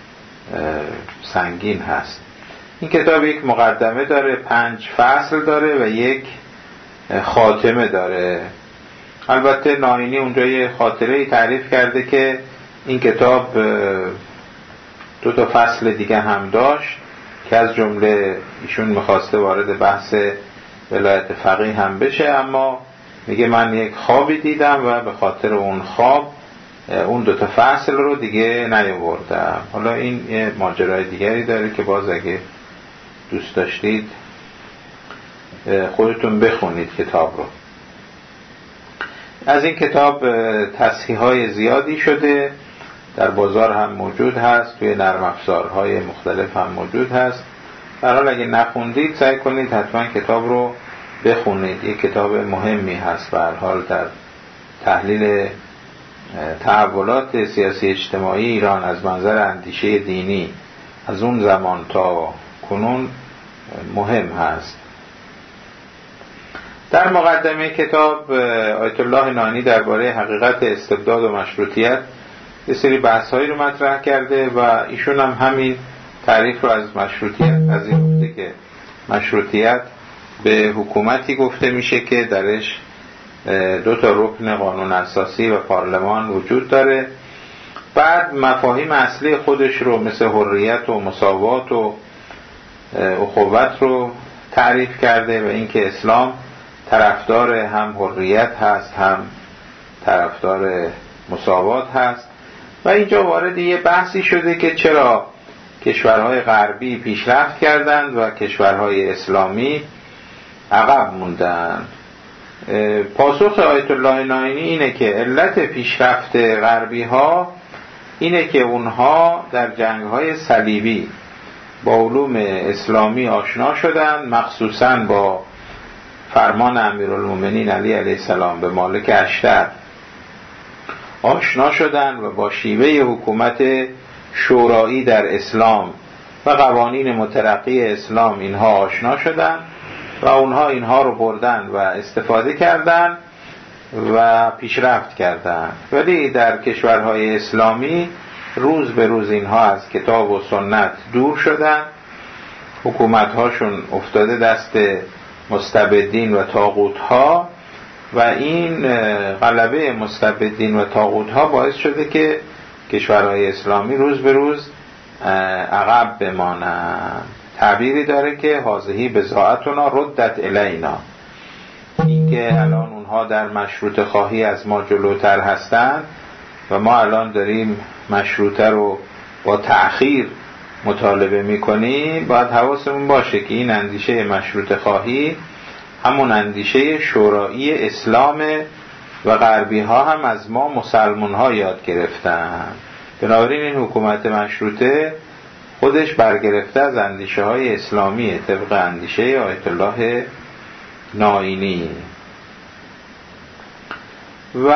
سنگین هست. این کتاب یک مقدمه داره، 5 فصل داره و یک خاتمه داره. البته ناینی اونجا یه خاطره‌ای تعریف کرده که این کتاب 2 تا فصل دیگه هم داشت که از جمله ایشون میخواسته وارد بحث ولایت فقیه هم بشه، اما میگه من یک خوابی دیدم و به خاطر اون خواب اون 2 تا فصل رو دیگه نیاوردم. حالا این یه ماجرای دیگری داره که باز اگه دوست داشتید خودتون بخونید کتاب رو. از این کتاب تصحیح‌های زیادی شده، در بازار هم موجود هست، توی نرم افزارهای مختلف هم موجود هست. در حال اگه نخوندید سعی کنید حتما کتاب رو بخونید، یک کتاب مهمی هست به هر حال در تحلیل تحولات سیاسی اجتماعی ایران از منظر اندیشه دینی از اون زمان تا کنون مهم هست. در مقدمه کتاب آیت الله نانی درباره حقیقت استبداد و مشروطیت یه سری بحث‌هایی رو مطرح کرده و ایشون هم همین تعریف رو از مشروطیت پذیرفته که مشروطیت به حکومتی گفته میشه که درش 2 تا رکن قانون اساسی و پارلمان وجود داره. بعد مفاهیم اصلی خودش رو مثل حریت و مساوات و اخوت رو تعریف کرده و اینکه اسلام طرفدار هم حریت هست هم طرفدار مساوات هست. و اینجا وارد یه بحثی شده که چرا کشورهای غربی پیشرفت کردند و کشورهای اسلامی عقب موندند. پاسخ آیت الله ناینی اینه که علت پیشرفت غربی ها اینه که اونها در جنگ‌های صلیبی با علوم اسلامی آشنا شدند، مخصوصاً با فرمان امیرالمومنین علی علیه السلام به مالک اشتر آشنا شدند و با شیوه حکومت شورایی در اسلام و قوانین مترقی اسلام اینها آشنا شدند و اونها اینها رو بردن و استفاده کردند و پیشرفت کردند. ولی در کشورهای اسلامی روز به روز اینها از کتاب و سنت دور شدند، حکومت‌هاشون افتاده دست مستبدین و طاغوت‌ها و این غلبه مستبدین و طاغوت‌ها باعث شده که کشورهای اسلامی روز به روز عقب بمانند. تعبیری داره که هذه بضاعتنا ردت الینا، این که الان اونها در مشروطه خواهی از ما جلوتر هستند و ما الان داریم مشروطه رو با تأخیر مطالبه میکنیم، باید حواسمون باشه که این اندیشه مشروطه خواهی همون اندیشه شورایی اسلام و غربی ها هم از ما مسلمان ها یاد گرفتن. بنابراین این حکومت مشروطه خودش برگرفته از اندیشه های اسلامیه طبق اندیشه آیت الله ناینی. و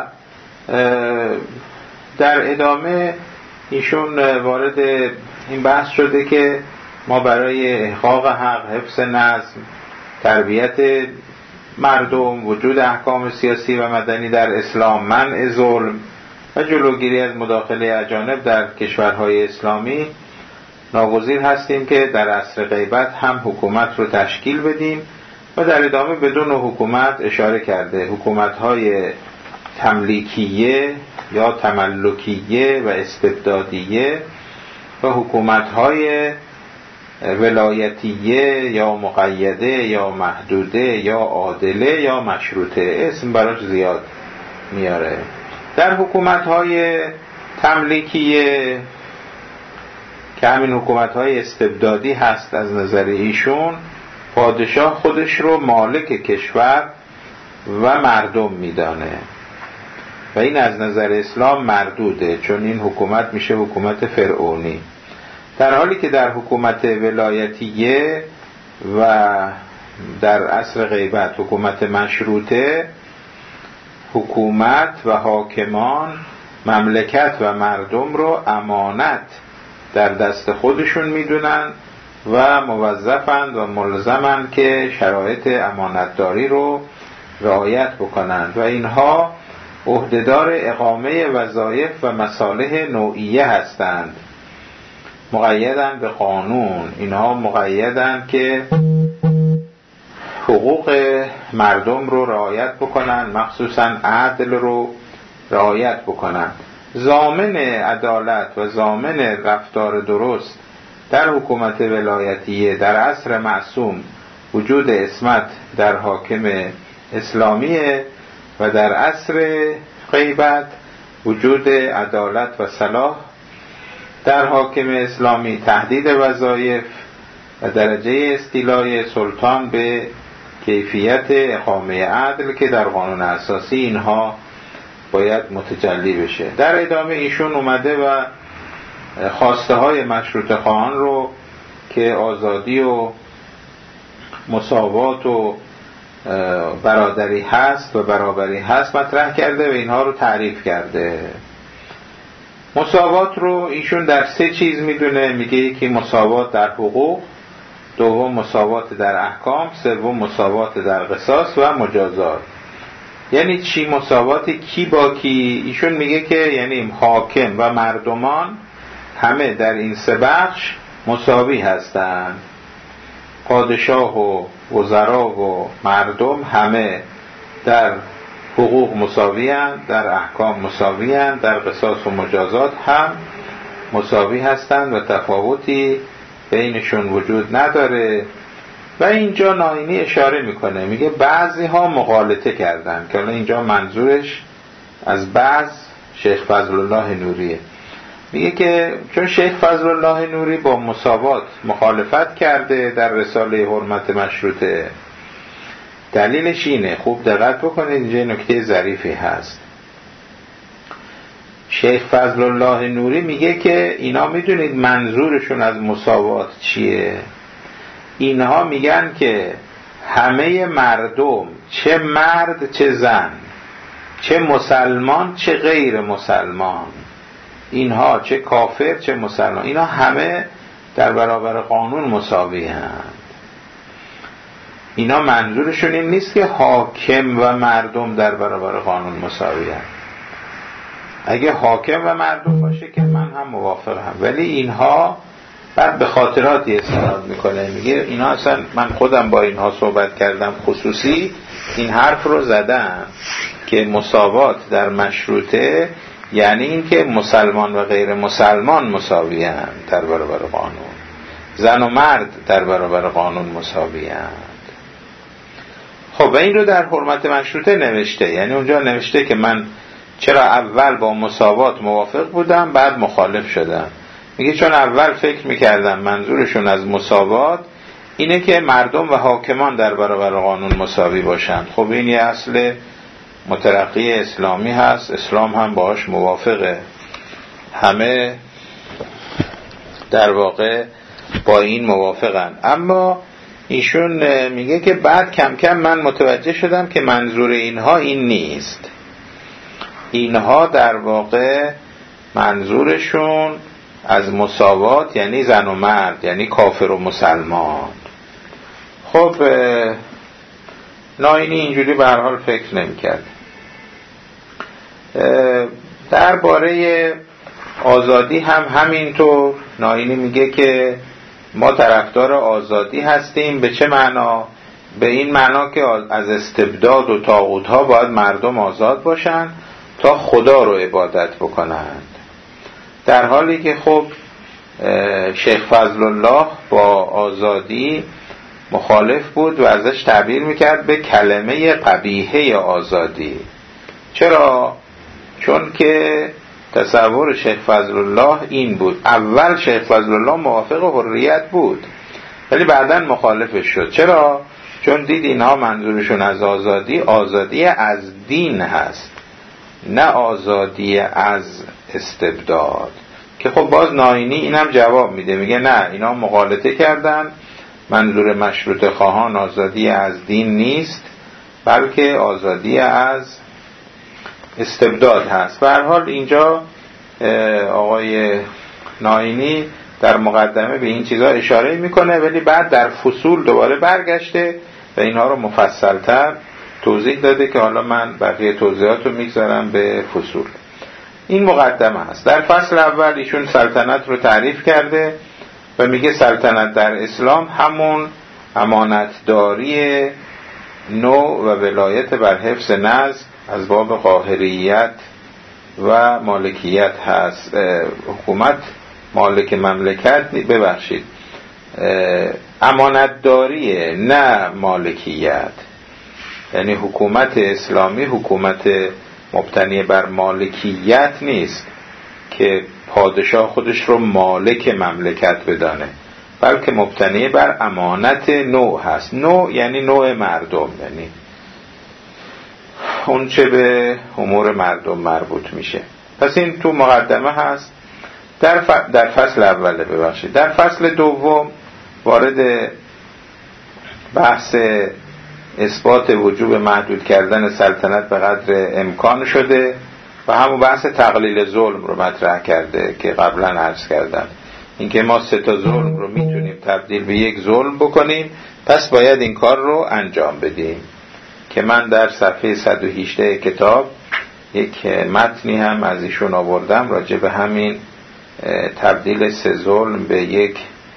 در ادامه ایشون وارد این بحث شده که ما برای احقاق حق، حفظ نظم، تربیت مردم، وجود احکام سیاسی و مدنی در اسلام، منع ظلم و جلوگیری از مداخله اجانب در کشورهای اسلامی ناگزیر هستیم که در عصر غیبت هم حکومت رو تشکیل بدیم. و در ادامه بدون حکومت اشاره کرده حکومت‌های تملیکیه یا تملکیه و استبدادیه و حکومت‌های ولایتیه یا مقیده یا محدوده یا عادله یا مشروطه، اسم براش زیاد میاره. در حکومت‌های تملیکیه که همین حکومت‌های استبدادی هست از نظر ایشون، پادشاه خودش رو مالک کشور و مردم میدانه و این از نظر اسلام مردوده، چون این حکومت میشه حکومت فرعونی. در حالی که در حکومت ولایتیه و در عصر غیبت حکومت مشروطه، حکومت و حاکمان مملکت و مردم رو امانت در دست خودشون میدونن و موظفند و ملزمند که شرایط امانتداری رو رعایت بکنند و اینها عهدهدار اقامه وظایف و مصالح نوعیه هستند، مقیدن به قانون. اینها مقیدن که حقوق مردم رو رعایت بکنن، مخصوصا عدل رو رعایت بکنن. ضامن عدالت و ضامن رفتار درست در حکومت ولایتیه در عصر معصوم وجود عصمت در حاکم اسلامیه و در عصر غیبت وجود عدالت و صلاح در حاکم اسلامی، تهدید وظایف و درجه استیلای سلطان به کیفیت اقامه عدل که در قانون اساسی اینها باید متجلی بشه. در ادامه ایشون اومده و خواسته های مشروطه خواهان رو که آزادی و مساوات و برادری هست و برابری هست مطرح کرده و اینها رو تعریف کرده. مساوات رو ایشون در 3 چیز میدونه. میگه یکی مساوات در حقوق، دوم مساوات در احکام، سوم مساوات در قصاص و مجازات. یعنی چی مساوات کی با کی؟ ایشون میگه که یعنی حاکم و مردمان همه در این 3 بخش مساوی هستند. پادشاه و وزرا و مردم همه در حقوق مساوی هستند، در احکام مساوی هستند، در قصاص و مجازات هم مساوی هستند و تفاوتی بینشون وجود نداره. و اینجا ناینی اشاره میکنه، میگه بعضی ها مغالطه کردن، که الان اینجا منظورش از بعض شیخ فضل الله نوریه. میگه که چون شیخ فضل الله نوری با مساوات مخالفت کرده در رساله حرمت مشروطه، دلیلش اینه، خوب دقت بکنید اینجا نکته ظریفی هست. شیخ فضل الله نوری میگه که اینا میدونید منظورشون از مساوات چیه؟ اینها میگن که همه مردم، چه مرد چه زن، چه مسلمان چه غیر مسلمان، اینها چه کافر چه مسلمان، اینا همه در برابر قانون مساوی هستند. اینا منظورشون این نیست که حاکم و مردم در برابر قانون مساوی هستند. اگه حاکم و مردم باشه که من هم موافقم، ولی اینها بعد به خاطراتی استناد میکنه. میگه اینا اصلا من خودم با اینها صحبت کردم، خصوصی این حرف رو زدم که مساوات در مشروطه یعنی این که مسلمان و غیر مسلمان مساوی هستند در برابر قانون، زن و مرد در برابر قانون مساوی هستند. خب و این رو در حرمت مشروطه نوشته، یعنی اونجا نوشته که من چرا اول با مساوات موافق بودم بعد مخالف شدم. میگه چون اول فکر میکردم منظورشون از مساوات اینه که مردم و حاکمان در برابر قانون مساوی باشند. خب این یه اصل مترقی اسلامی هست، اسلام هم باهاش موافقه، همه در واقع با این موافقن. اما ایشون میگه که بعد کم کم من متوجه شدم که منظور اینها این نیست. اینها در واقع منظورشون از مساوات یعنی زن و مرد، یعنی کافر و مسلمان. خب ناینی اینجوری به هر حال فکر نمی‌کرد. درباره آزادی هم همینطور ناینی میگه که ما طرفدار آزادی هستیم. به چه معنا؟ به این معنا که از استبداد و طاغوت‌ها باید مردم آزاد باشن تا خدا رو عبادت بکنند. در حالی که خب شیخ فضل الله با آزادی مخالف بود و ازش تعبیر میکرد به کلمه قبیحه آزادی. چرا؟ چون که تصور شیخ فضل الله این بود، اول شیخ فضل الله موافق حریت بود ولی بعداً مخالفش شد. چرا؟ چون دید اینها منظورشون از آزادی از دین هست، نه آزادی از استبداد. که خب باز ناینی اینم جواب میده، میگه نه، اینا مغالطه کردن، منظور مشروطه خواهان آزادی از دین نیست بلکه آزادی از استبداد هست. به هر حال اینجا آقای ناینی در مقدمه به این چیزها اشاره میکنه، ولی بعد در فصول دوباره برگشته و اینها رو مفصلتر توضیح داده که حالا من بقیه توضیحات رو میگذارم به فصول. این مقدمه هست. در فصل اول ایشون سلطنت رو تعریف کرده و میگه سلطنت در اسلام همون امانتداری نوع و ولایت بر حفظ نظم از باب قاهریت و مالکیت هست. حکومت مالک مملکت، ببخشید، امانتداری نه مالکیت. یعنی حکومت اسلامی حکومت مبتنی بر مالکیت نیست که پادشاه خودش رو مالک مملکت بدانه، بلکه مبتنی بر امانت نوع هست. نوع یعنی نوع مردم، یعنی اون چه به امور مردم مربوط میشه. پس این تو مقدمه هست در فصل اوله. ببخشید در فصل دوم وارد بحث اثبات وجوب محدود کردن سلطنت به قدر امکان شده و همون بحث تقلیل ظلم رو مطرح کرده که قبلا عرض کردم، اینکه ما 3 ظلم رو میتونیم تبدیل به 1 ظلم بکنیم، پس باید این کار رو انجام بدیم. که من در صفحه 118 کتاب یک متنی هم از ایشون آوردم راجع به همین تبدیل 3 ظلم به 1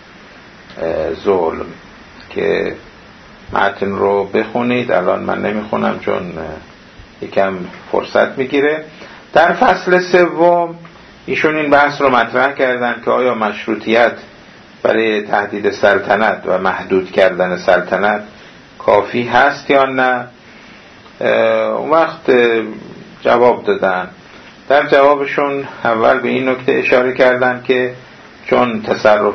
ظلم که متن رو بخونید. الان من نمیخونم چون یکم فرصت میگیره. در فصل سوم ایشون این بحث رو مطرح کردن که آیا مشروطیت برای تهدید سلطنت و محدود کردن سلطنت کافی هست یا نه. اون وقت جواب دادن. در جوابشون اول به این نکته اشاره کردن که چون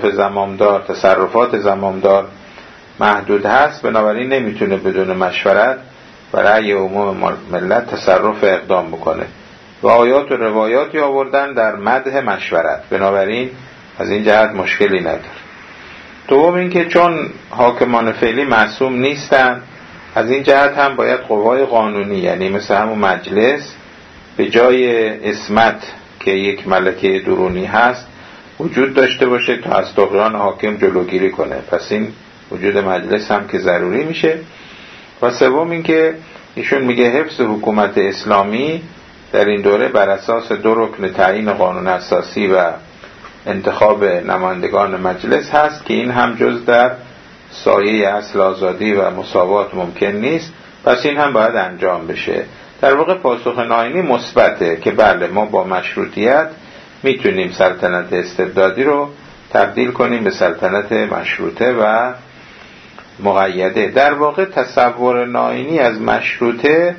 تصرفات زمامدار محدود هست، بنابراین نمیتونه بدون مشورت و رأی عموم ملت تصرف اقدام بکنه و آیات و روایاتی آوردن در مدح مشورت، بنابراین از این جهت مشکلی نداره. دوم اینکه چون حاکمان فعلی معصوم نیستن، از این جهت هم باید قوای قانونی، یعنی مثل همون مجلس، به جای عصمت که یک ملکه درونی هست وجود داشته باشه تا از طغیان حاکم جلوگیری کنه. پس این وجود مجلس هم که ضروری میشه. و سوم این که ایشون میگه حفظ حکومت اسلامی در این دوره بر اساس 2 رکن تعیین قانون اساسی و انتخاب نمایندگان مجلس هست که این هم جز در سایه اصل آزادی و مساوات ممکن نیست، پس این هم باید انجام بشه. در واقع پاسخ ناینی مثبته که بله ما با مشروطیت میتونیم سلطنت استبدادی رو تبدیل کنیم به سلطنت مشروطه و مقیده. در واقع تصور ناینی از مشروطه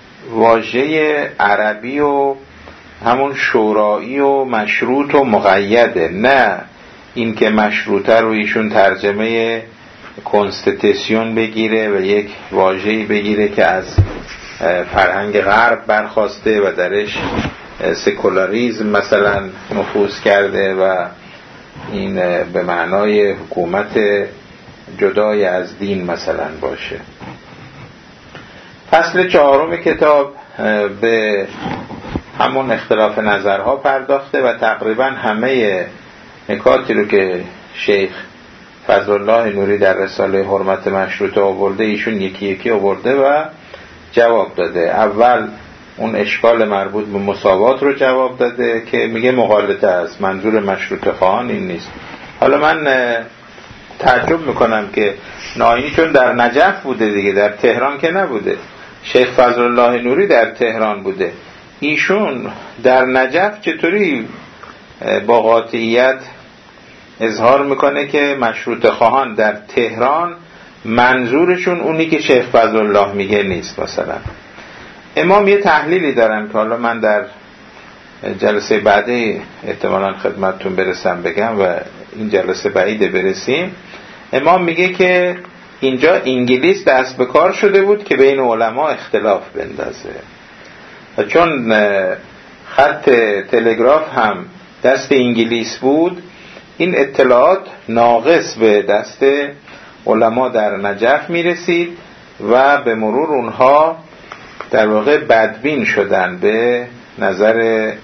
واژه عربی و همون شورایی و مشروط و مقیده، نه این که مشروطه رو ایشون ترجمه کنستیتوشن بگیره و یک واژه‌ای بگیره که از فرهنگ غرب برخواسته و درش سکولاریزم مثلا نفوذ کرده و این به معنای حکومت جدای از دین مثلا باشه. فصل 4 کتاب به همون اختلاف نظرها پرداخته و تقریبا همه نکاتی رو که شیخ فضلالله نوری در رساله حرمت مشروطه آورده ایشون یکی یکی آورده و جواب داده. اول اون اشکال مربوط به مساوات رو جواب داده که میگه مغالطه است، منظور مشروطه خواهان این نیست. حالا من تعجب میکنم که ناینی چون در نجف بوده دیگه، در تهران که نبوده. شیخ فضلالله نوری در تهران بوده، ایشون در نجف چطوری با قاطعیت اظهار میکنه که مشروطه خواهان در تهران منظورشون اونی که شیخ فضلالله میگه نیست؟ مثلا امام یه تحلیلی دارن که حالا من در جلسه بعدی احتمالاً خدمتتون برسم بگم و این جلسه بعیده برسیم. امام میگه که اینجا انگلیس دست به کار شده بود که بین علما اختلاف بندازه و چون خط تلگراف هم دست انگلیس بود، این اطلاعات ناقص به دست علما در نجف میرسید و به مرور اونها در واقع بدبین شدن به نظر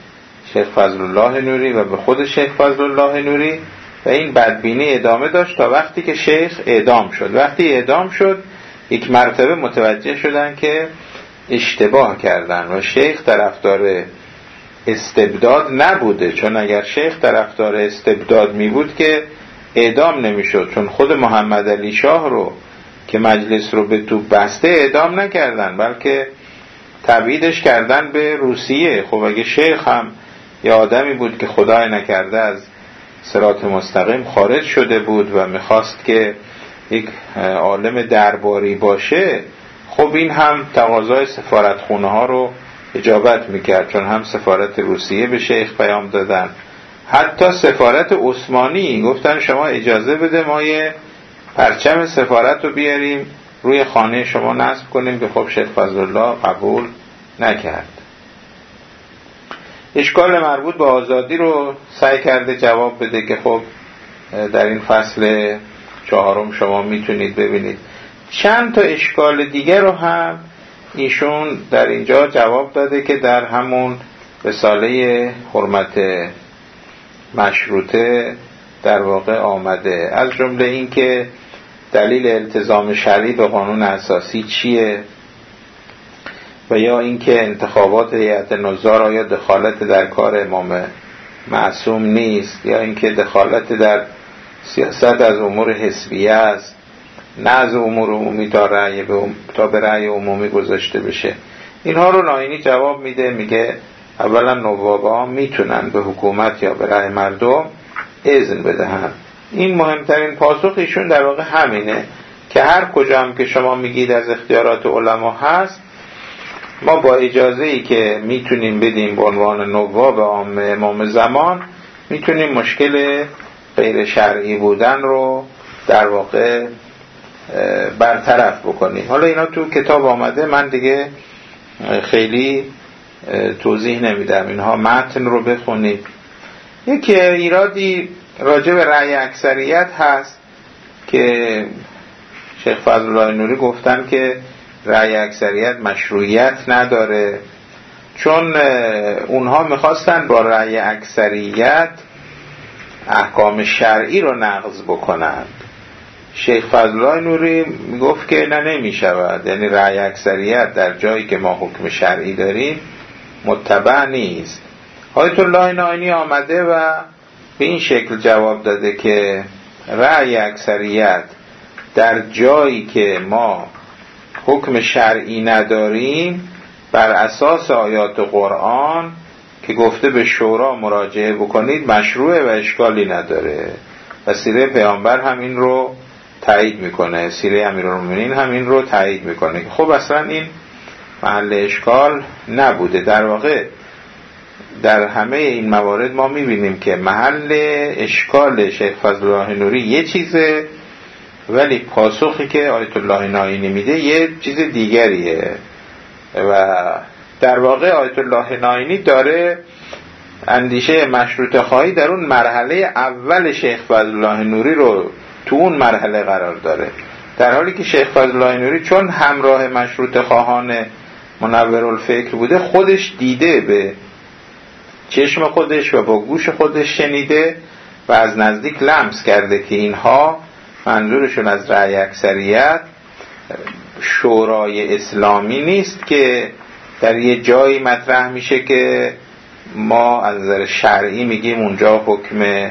شیخ فضل الله نوری و به خود شیخ فضل الله نوری و این بدبینی ادامه داشت تا وقتی که شیخ اعدام شد. وقتی اعدام شد یک مرتبه متوجه شدن که اشتباه کردن و شیخ طرفدار استبداد نبوده، چون اگر شیخ طرفدار استبداد می بود که اعدام نمی شد، چون خود محمد علی شاه رو که مجلس رو به توپ بسته اعدام نکردن بلکه تبعیدش کردن به روسیه. خب اگه شیخ هم یه آدمی بود که خدای نکرده از صراط مستقیم خارج شده بود و میخواست که یک عالم درباری باشه، خب این هم تقاضای سفارتخونه ها رو اجابت میکرد، چون هم سفارت روسیه به شیخ پیام دادن، حتی سفارت عثمانی گفتن شما اجازه بده ما یه پرچم سفارت رو بیاریم روی خانه شما نصب کنیم، که خب شیخ فضل الله قبول نکرد. اشکال مربوط به آزادی رو سعی کرده جواب بده که خب در این فصل 4 شما میتونید ببینید. چند تا اشکال دیگر رو هم ایشون در اینجا جواب داده که در همون رساله حرمت مشروطه در واقع آمده، از جمله این که دلیل التزام شرعی به قانون اساسی چیه، و یا اینکه انتخابات هیئت نظار آیا دخالت در کار امام معصوم نیست، یا اینکه دخالت در سیاست از امور حزبیه است نه از امور عمومی تا به رأی عمومی گذاشته بشه. اینها رو ناینی جواب میده، میگه اولا نوابا میتونن به حکومت یا به رأی مردم اذن بدهن. این مهمترین پاسخ ایشون در واقع همینه که هر کجا هم که شما میگید از اختیارات علما هست، ما با اجازه‌ای که میتونیم بدیم به عنوان نواب عام امام زمان، میتونیم مشکل غیر شرعی بودن رو در واقع برطرف بکنیم. حالا اینا تو کتاب آمده، من دیگه خیلی توضیح نمیدم، اینها متن رو بخونید. یک ایرادی راجع به رأی اکثریت هست که شیخ فضل الله نوری گفتن که رأی اکثریت مشروعیت نداره، چون اونها میخواستن با رأی اکثریت احکام شرعی رو نقض بکنند. شیخ فضل الله نوری میگفت که نه، نمیشود، یعنی رأی اکثریت در جایی که ما حکم شرعی داریم متبع نیست. آیت الله ناینی آمده و به این شکل جواب داده که رأی اکثریت در جایی که ما حکم شرعی نداریم بر اساس آیات قرآن که گفته به شورا مراجعه بکنید مشروعه و اشکالی نداره و سیره پیامبر هم این رو تایید میکنه، سیره امیرالمومنین هم این رو تایید میکنه. خب اصلا این محل اشکال نبوده. در واقع در همه این موارد ما میبینیم که محل اشکال شیخ فضل الله نوری یه چیزه، ولی پاسخی که آیت الله ناینی میده یه چیز دیگریه. و در واقع آیت الله ناینی داره اندیشه مشروطه خواهی در اون مرحله اول شیخ فضل الله نوری رو تو اون مرحله قرار داره، در حالی که شیخ فضل الله نوری چون همراه مشروطه خواهان منورالفکر بوده، خودش دیده، به چشم خودش و با گوش خودش شنیده و از نزدیک لمس کرده که اینها منظورشون از رأی اکثریت شورای اسلامی نیست که در یه جایی مطرح میشه که ما از نظر شرعی میگیم اونجا حکم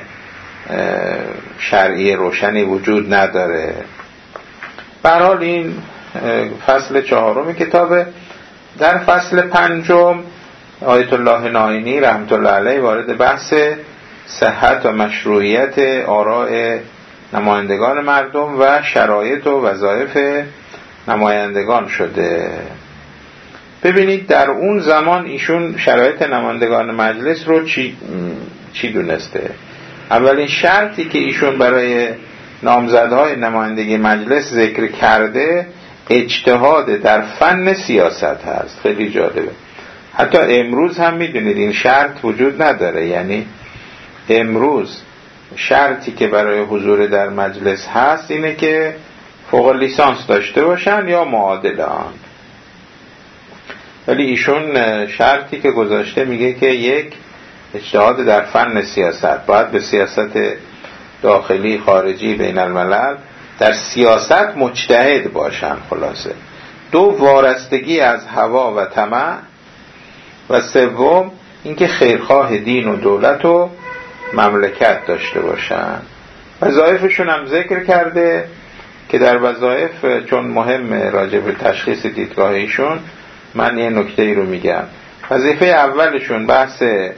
شرعی روشنی وجود نداره. به هر حال این فصل 4 کتابه. در فصل 5 آیت الله ناینی رحمت الله علیه وارد بحث صحت و مشروعیت آراء نمایندگان مردم و شرایط و وظایف نمایندگان شده. ببینید در اون زمان ایشون شرایط نمایندگان مجلس رو چی دونسته. اولین شرطی که ایشون برای نامزدهای نمایندگی مجلس ذکر کرده اجتهاد در فن سیاست هست. خیلی جالبه. حتی امروز هم میدونید این شرط وجود نداره، یعنی امروز شرطی که برای حضور در مجلس هست اینه که فوق لیسانس داشته باشن یا معادل آن. ولی ایشون شرطی که گذاشته میگه که یک اجتهاد در فن سیاست، باید به سیاست داخلی خارجی بین الملل در سیاست مجتهد باشن. خلاصه 2 وارستگی از هوا و طمع، و 3 اینکه خیرخواه دین و دولت و مملکت داشته باشن. وظایفشون هم ذکر کرده که در وظایف، چون مهمه راجع به تشخیص دیدگاه ایشون، من یه نکته ای رو میگم. وظیفه اولشون بحث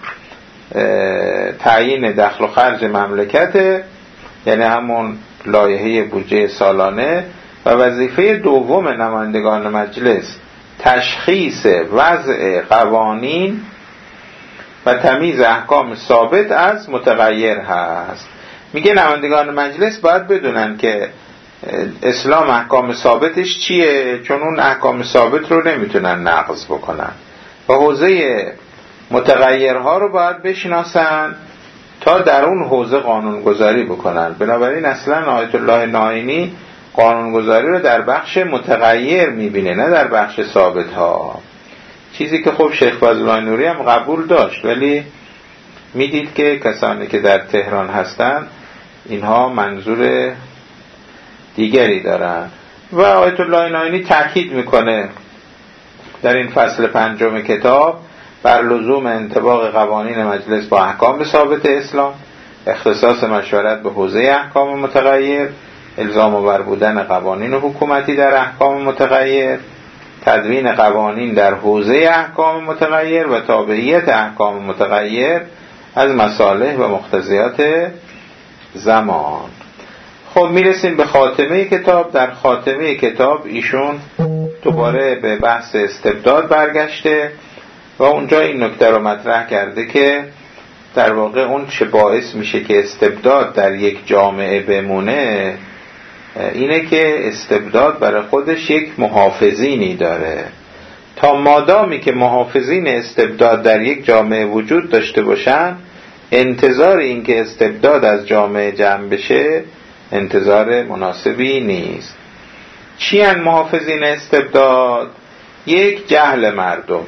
تعیین دخل و خرج مملکت، یعنی همون لایحه بودجه سالانه، و وظیفه دوم نمایندگان مجلس تشخیص وضع قوانین و تمییز احکام ثابت از متغیر هست. میگه نمایندگان مجلس باید بدونن که اسلام احکام ثابتش چیه، چون اون احکام ثابت رو نمیتونن نقض بکنن، و حوزه متغیرها رو باید بشناسن تا در اون حوزه قانونگذاری بکنن. بنابراین اصلا آیت الله نائینی قانونگذاری رو در بخش متغیر میبینه، نه در بخش ثابت ها، چیزی که خب شیخ فضل‌الله نوری هم قبول داشت، ولی میدید که کسانی که در تهران هستن اینها منظور دیگری دارن. و آیت الله نائینی تاکید میکنه در این فصل 5 کتاب بر لزوم انطباق قوانین مجلس با احکام ثابت اسلام، اختصاص مشورت به حوزه احکام متغیر، الزام و بودن قوانین حکومتی در احکام متغیر، تدوین قوانین در حوزه احکام متغیر و تابعیت احکام متغیر از مصالح و مقتضیات زمان. خب میرسیم به خاتمه کتاب. در خاتمه کتاب ایشون دوباره به بحث استبداد برگشته و اونجا این نکته رو مطرح کرده که در واقع اون چه باعث میشه که استبداد در یک جامعه بمونه اینه که استبداد برای خودش یک محافظینی داره. تا مادامی که محافظین استبداد در یک جامعه وجود داشته باشن، انتظار این که استبداد از جامعه جمع بشه انتظار مناسبی نیست. چی هن محافظین استبداد؟ یک، جهل مردم.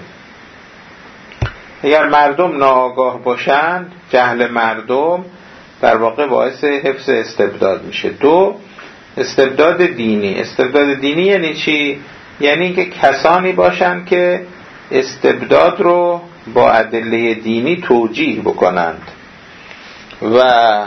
اگر مردم ناآگاه باشند، جهل مردم در واقع باعث حفظ استبداد میشه. 2، استبداد دینی. استبداد دینی یعنی چی؟ یعنی که کسانی باشند که استبداد رو با ادله دینی توجیه بکنند. و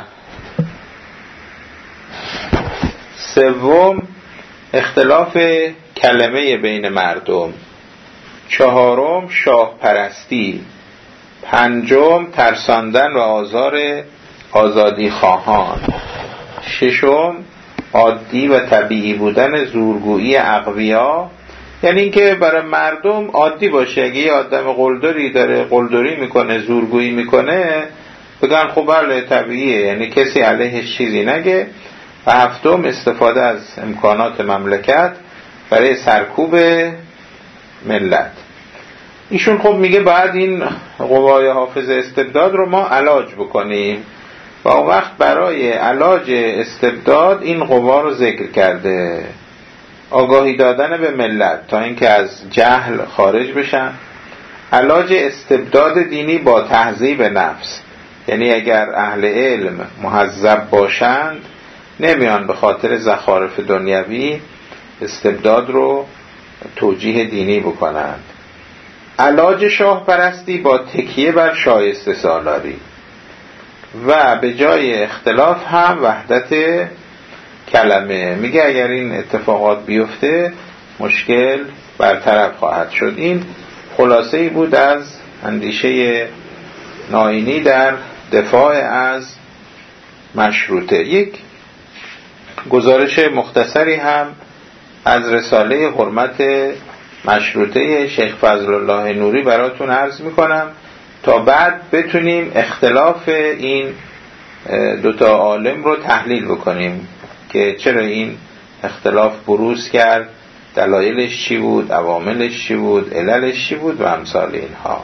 3، اختلاف کلمه بین مردم. 4، شاه پرستی. 5، ترساندن و آزار آزادی خواهان. 6، عادی و طبیعی بودن زورگویی اقویا، یعنی اینکه برای مردم عادی باشه اگه یه آدم قلدری داره قلدری میکنه، زورگویی میکنه، بگن خب بله طبیعیه، یعنی کسی علیهش چیزی نگه. و 7، استفاده از امکانات مملکت برای سرکوب ملت. ایشون خب میگه بعد این قوای حافظ استبداد رو ما علاج بکنیم و اون وقت برای علاج استبداد این قوا رو ذکر کرده. آگاهی دادن به ملت تا اینکه از جهل خارج بشن. علاج استبداد دینی با تهذیب نفس، یعنی اگر اهل علم مهذب باشند نمیان به خاطر زخارف دنیوی استبداد رو توجیه دینی بکنند. علاج شاه پرستی با تکیه بر شایسته سالاری و به جای اختلاف هم وحدت کلمه. میگه اگر این اتفاقات بیفته مشکل برطرف خواهد شد. این خلاصه‌ای بود از اندیشه نائینی در دفاع از مشروطه. یک گزارش مختصری هم از رساله حرمت مشروطه شیخ فضل‌الله نوری براتون عرض میکنم تا بعد بتونیم اختلاف این دوتا عالم رو تحلیل بکنیم که چرا این اختلاف بروز کرد، دلایلش چی بود، عواملش چی بود، عللش چی بود و امثال اینها.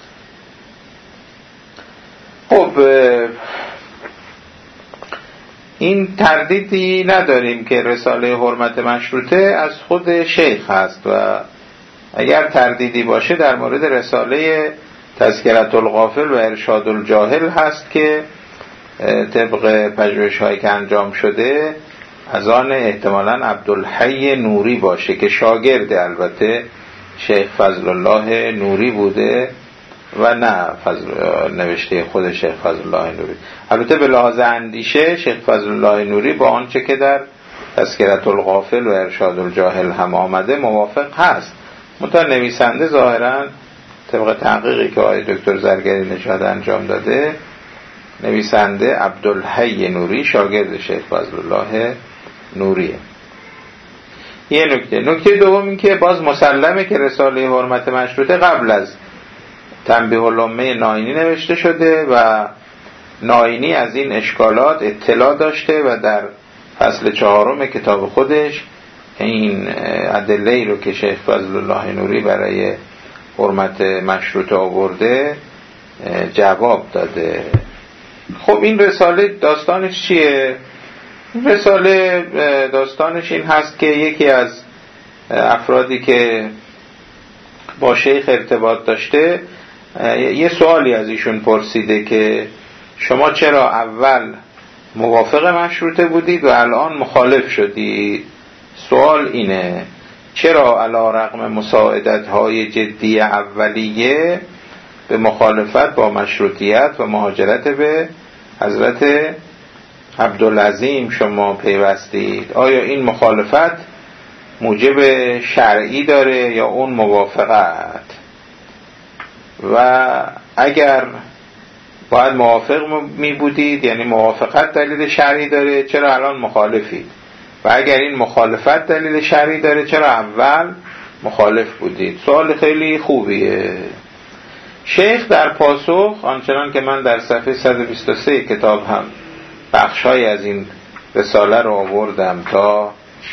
خب این تردیدی نداریم که رساله حرمت مشروطه از خود شیخ هست و اگر تردیدی باشه در مورد رساله تذکرة الغافل و ارشاد الجاهل هست که طبق پژوهش‌هایی که انجام شده از آن احتمالاً عبدالحی نوری باشه که شاگرد البته شیخ فضل الله نوری بوده و نه نوشته خود شیخ فضل الله نوری. البته به لحاظ اندیشه شیخ فضل الله نوری با آنچه که در تذکرة الغافل و ارشاد الجاهل هم آمده موافق هست. منتها نویسنده ظاهراً طبق تحقیقی که آقای دکتر زرگری نژاد انجام داده، نویسنده عبدالحی نوری شاگرد شیخ فضل الله نوریه. یه نکته دوم این که باز مسلمه که رساله حرمت مشروطه قبل از تنبیه الامه ناینی نوشته شده و ناینی از این اشکالات اطلاع داشته و در فصل 4 کتاب خودش این ادله‌ای رو که شیخ فضل الله نوری برای حرمت مشروطه آورده جواب داده. خب این رساله داستانش چیه؟ این رساله داستانش این هست که یکی از افرادی که با شیخ ارتباط داشته یه سوالی از ایشون پرسیده که شما چرا اول موافق مشروطه بودید و الان مخالف شدید؟ سوال اینه چرا علی رغم مساعدت‌های جدی اولیه به مخالفت با مشروطیت و مهاجرت به حضرت عبدالعظیم شما پیوستید؟ آیا این مخالفت موجب شرعی داره یا اون موافقت؟ و اگر باید موافق می بودید یعنی موافقت دلیل شرعی داره چرا الان مخالفید؟ و اگر این مخالفت دلیل شرعی داره چرا اول مخالف بودید؟ سوال خیلی خوبیه. شیخ در پاسخ آنچنان که من در صفحه 123 کتاب هم بخشای از این رساله رو آوردم تا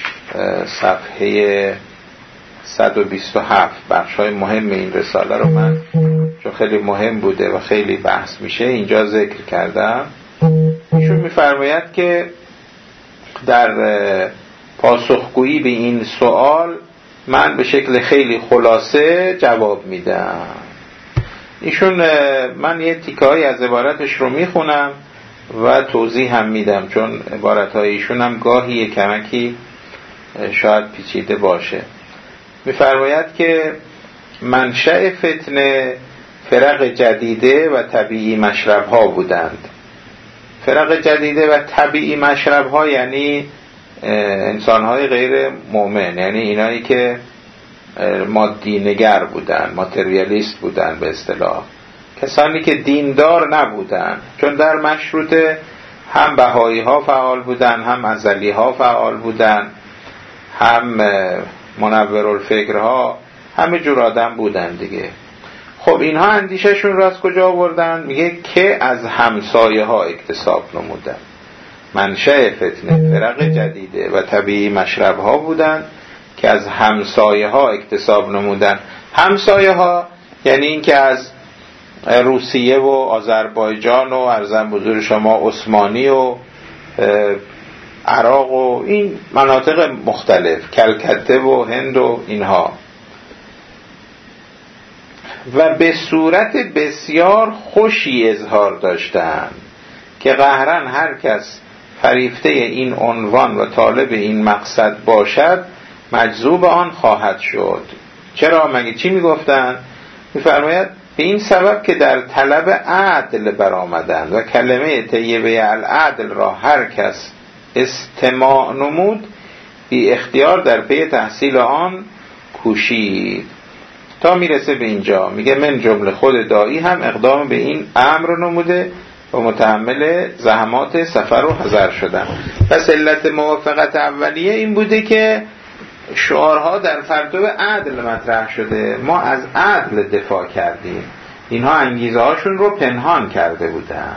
صفحه 127 بخشای مهم این رساله رو من چون خیلی مهم بوده و خیلی بحث میشه اینجا ذکر کردم. ایشون میفرماید که در پاسخگویی به این سوال من به شکل خیلی خلاصه جواب میدم. ایشون من یه تیکه‌ای از عبارتش رو میخونم و توضیح هم میدم چون عبارت‌های ایشون هم گاهی یک کمکی شاید پیچیده باشه. میفرماید که منشأ فتنه فرق جدیده و طبیعی مشرب‌ها بودند. فرق جدیده و طبیعی مشرب‌ها یعنی انسان‌های غیر مؤمن، یعنی اینایی که مادی نگر بودن، ماتریالیست بودن به اصطلاح، کسانی که دیندار نبودن. چون در مشروطه هم بهایی ها فعال بودن، هم ازلی ها فعال بودن، هم منورالفکرها، همه جور آدم بودن دیگه. خب اینها اندیششون را از کجا آوردن؟ میگه که از همسایه ها اکتساب نمودن. منشأ فتنه فرق جدیده و طبیعی مشرب ها بودن که از همسایه ها اکتساب نمودن. همسایه ها یعنی این که از روسیه و آذربایجان و عرضم بزرگ شما عثمانی و عراق و این مناطق مختلف، کلکته و هند و اینها، و به صورت بسیار خوشی اظهار داشتند که قهرن هر کس فریفته این عنوان و طالب این مقصد باشد مجذوب آن خواهد شد. چرا؟ مگه چی میگفتن؟ میفرماید به این سبب که در طلب عدل برآمدند و کلمه طیبه العدل را هر کس استماع نمود بی اختیار در پی تحصیل آن کوشید. تا میرسه به اینجا میگه من جمله خود داعی هم اقدام به این امر نموده و متحمل زحمات سفر و حضر شدن. پس علت موافقت اولیه این بوده که شعارها در پرتو عدل مطرح شده، ما از عدل دفاع کردیم. اینها انگیزه هاشون رو پنهان کرده بودن.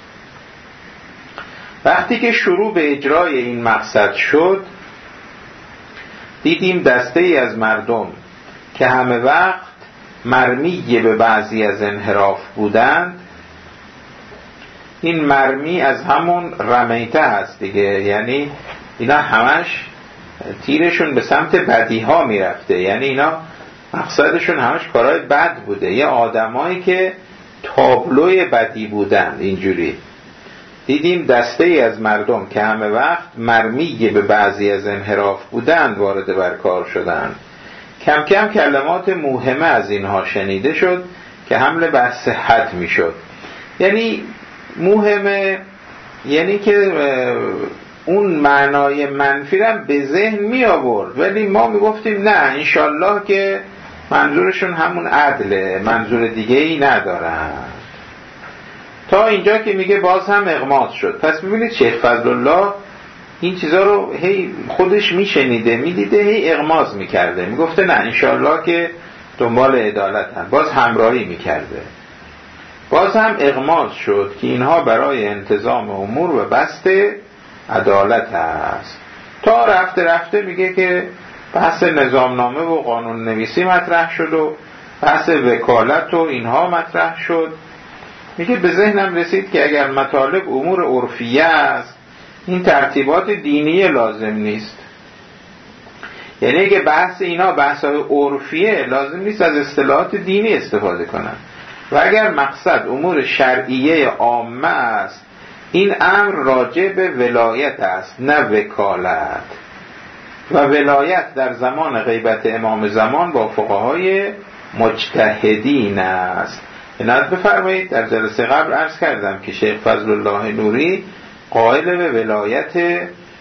وقتی که شروع به اجرای این مقصد شد دیدیم دسته ای از مردم که همه وقت مرمی به بعضی از انحراف بودند، این مرمی از همون رمیته هست دیگه، یعنی اینا همش تیرشون به سمت بدی ها میرفته، یعنی اینا مقصدشون همش کارهای بد بوده، یه آدمایی که تابلوی بدی بودن. اینجوری دیدیم دسته ای از مردم که همه وقت مرمی به بعضی از انحراف بودن وارد بر کار شدن. کم کم کلمات موهمه از اینها شنیده شد که حمله بر صحت می شد. یعنی موهمه یعنی که اون معنای منفی رو به ذهن می آورد، ولی ما می گفتیم نه انشالله که منظورشون همون عدله، منظور دیگه ای ندارن. تا اینجا که میگه باز هم اغماض شد. پس ببینید شیخ فضلالله این چیزا رو هی خودش میشنیده میدیده، هی اغماض میکرده، میگفته نه انشالله که دنبال عدالت هم، باز همراهی میکرده. باز هم اغماض شد که اینها برای انتظام امور و بسط عدالت هست. تا رفته رفته میگه که بحث نظامنامه و قانون نویسی مطرح شد و بحث وکالت و اینها مطرح شد. میگه به ذهنم رسید که اگر مطالب امور عرفیه است، این ترتیبات دینی لازم نیست. یعنی اگه بحث اینا بحث‌های عرفیه، لازم نیست از اصطلاحات دینی استفاده کنن. و اگر مقصد امور شرعیه عامه است، این امر راجع به ولایت است نه وکالت. و ولایت در زمان غیبت امام زمان با فقهای مجتهدین است. عنایت بفرمایید در جلسه قبل عرض کردم که شیخ فضل الله نوری قائل به ولایت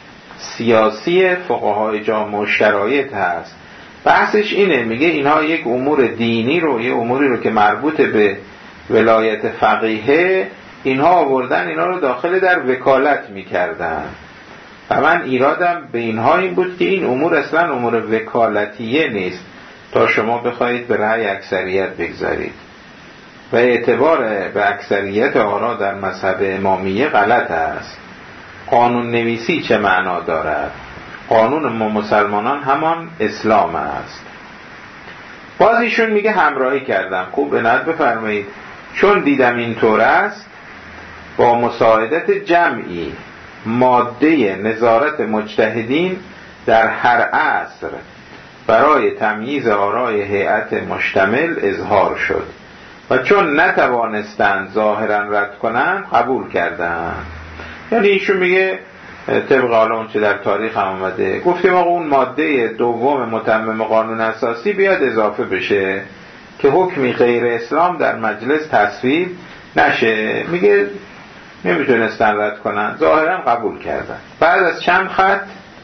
سیاسی فقهای جامع و شرایط هست. بحثش اینه، میگه اینها یک امور دینی رو، یه اموری رو که مربوط به ولایت فقیه، اینها آوردن اینا رو داخل در وکالت میکردن. و من ایرادم به اینها این بود که این امور اصلا امور وکالتیه نیست تا شما بخواید به رأی اکثریت بگذارید. و اعتبار به اکثریت آرا در مذهب امامیه غلط است. قانون نویسی چه معنا دارد؟ قانون ما مسلمانان همان اسلام است. باز ایشون میگه همراهی کردم. خوب عنایت بفرمایید. چون دیدم اینطور است، با مساعدت جمعی ماده نظارت مجتهدین در هر عصر برای تمییز آرای هیئت مشتمل اظهار شد و چون نتوانستند ظاهرا رد کنند قبول کردند. یعنی ایشون میگه طبق حالا اون چه در تاریخ هم آمده، گفتیم آقا اون ماده دوم متمم قانون اساسی بیاد اضافه بشه که حکمی غیر اسلام در مجلس تصویب نشه. میگه نمیتونستن رد کنن، ظاهرا قبول کردن. بعد از چند خط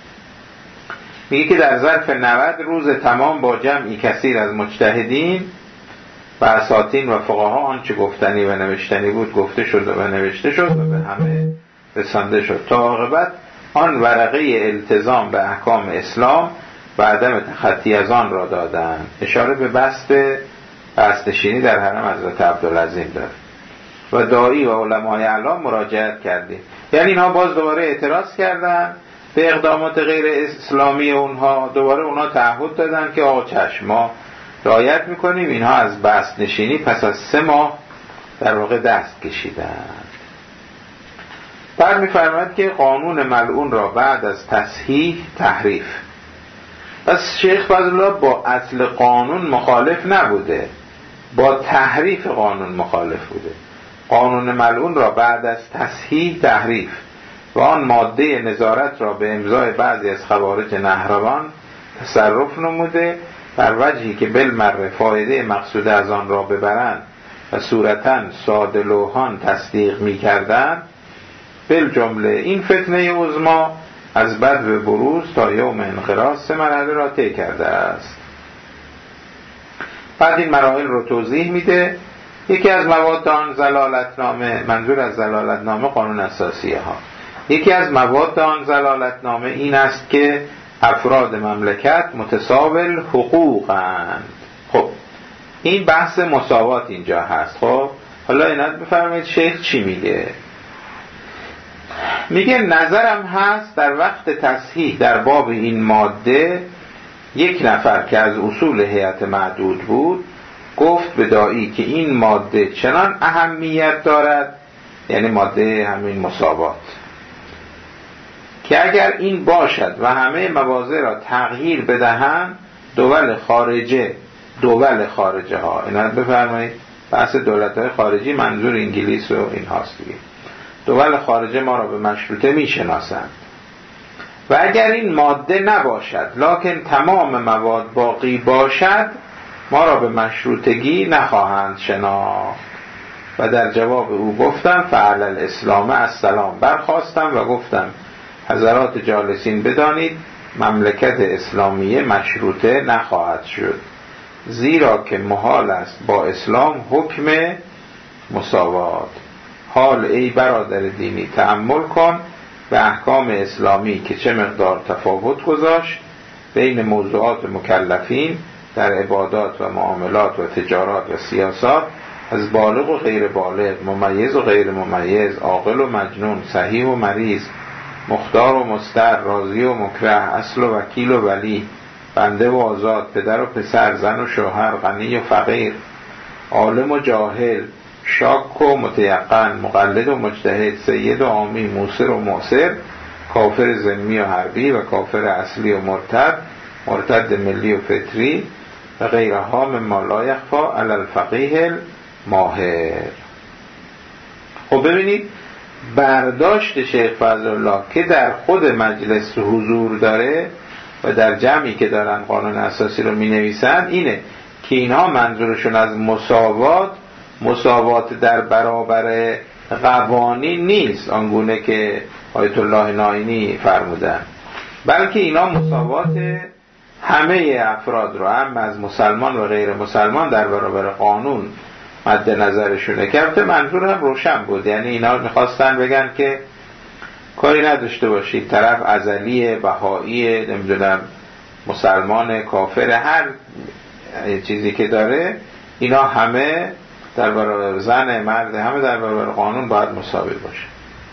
میگه که در ظرف 90 روز تمام با جمعی کثیر از مجتهدین و اساطین و فقها آنچه گفتنی و نوشتنی بود گفته شد و نوشته شد و به همه رسانده شد تا عاقبت آن ورقه التزام به احکام اسلام و عدم تخطی از آن را دادند. اشاره به بستشینی در حرم حضرت عبدالعظیم داره. و داعی و علمای اعلام مراجعت کردیم. یعنی اینها باز دوباره اعتراض کردن به اقدامات غیر اسلامی اونها. دوباره اونها تعهد دادن که آقا چشم ما رعایت میکنیم. اینها از بست نشینی پس از 3 ماه در واقع دست کشیدن. بعد میفرماید که قانون ملعون را بعد از تصحیح تحریف. پس شیخ فضل الله با اصل قانون مخالف نبوده، با تحریف قانون مخالف بوده. قانون ملعون را بعد از تصحیح تحریف و آن ماده نظارت را به امضای بعضی از خوارج نهروان تصرف نموده بر وجهی که بالمره فایده مقصوده از آن را ببرند و صورتاً ساده لوحان تصدیق می کردن. بالجمله این فتنه عظما از بد به بروز تا یوم انقراض 3 مرحله را طی کرده است. بعد این مراحل رو توضیح میده. یکی از مواد آن ضلالتنامه، منظور از ضلالتنامه قانون اساسیه ها، یکی از مواد آن ضلالتنامه این است که افراد مملکت متساوی حقوقند. خب این بحث مساوات اینجا هست. خب حالا عنایت بفرمایید شیخ چی میگه. میگه نظرم هست در وقت تصحیح در باب این ماده 1 نفر که از اصول هیئت معدود بود گفت به داعی که این ماده چنان اهمیت دارد، یعنی ماده همین مساوات، که اگر این باشد و همه مواضع را تغییر بدهند دول خارجه دول خارجه ها. اینا بفرمایید بحث دولت‌های خارجی منظور انگلیس و این هاست دیگه. دول خارجه ما را به مشروطه میشناسند و اگر این ماده نباشد لکن تمام مواد باقی باشد ما را به مشروطگی نخواهند شناخت. و در جواب او گفتم فعل الاسلام السلام. برخواستم و گفتم حضرات جالسین بدانید مملکت اسلامیه مشروطه نخواهد شد، زیرا که محال است با اسلام حکم مساوات. حال ای برادر دینی تأمل کن به احکام اسلامی که چه مقدار تفاوت گذاشت بین موضوعات مکلفین در عبادات و معاملات و تجارات و سیاست، از بالغ و غیر بالغ، ممیز و غیر ممیز، عاقل و مجنون، صحیح و مریض، مختار و مستر، راضی و مکره، اصل و وکیل و ولی، بنده و آزاد، پدر و پسر، زن و شوهر، غنی و فقیر، عالم و جاهل، شاک و متیقن، مقلد و مجتهد، سید و عامی، موسر و معسر، کافر ذمی و حربی و کافر اصلی و مرتد، مرتد ملی و فطری و غیرها مما لا یخفی علی الفقیه الماهر. خب ببینید برداشت شیخ فضل الله که در خود مجلس حضور داره و در جمعی که دارن قانون اساسی رو می نویسن اینه که اینها منظورشون از مساوات در برابر قوانین نیست آنگونه که آیت الله نائینی فرمودن، بلکه اینا مساوات همه افراد رو هم از مسلمان و غیر مسلمان در برابر قانون مد نظرشونه. که منظور هم روشن بود، یعنی اینا میخواستن بگن که کاری نداشته باشید طرف ازلی، بهایی، نمیدونم مسلمان، کافر، هر چیزی که داره اینا همه در برابر زن، مرد، همه در برابر قانون باید مساوی باشه.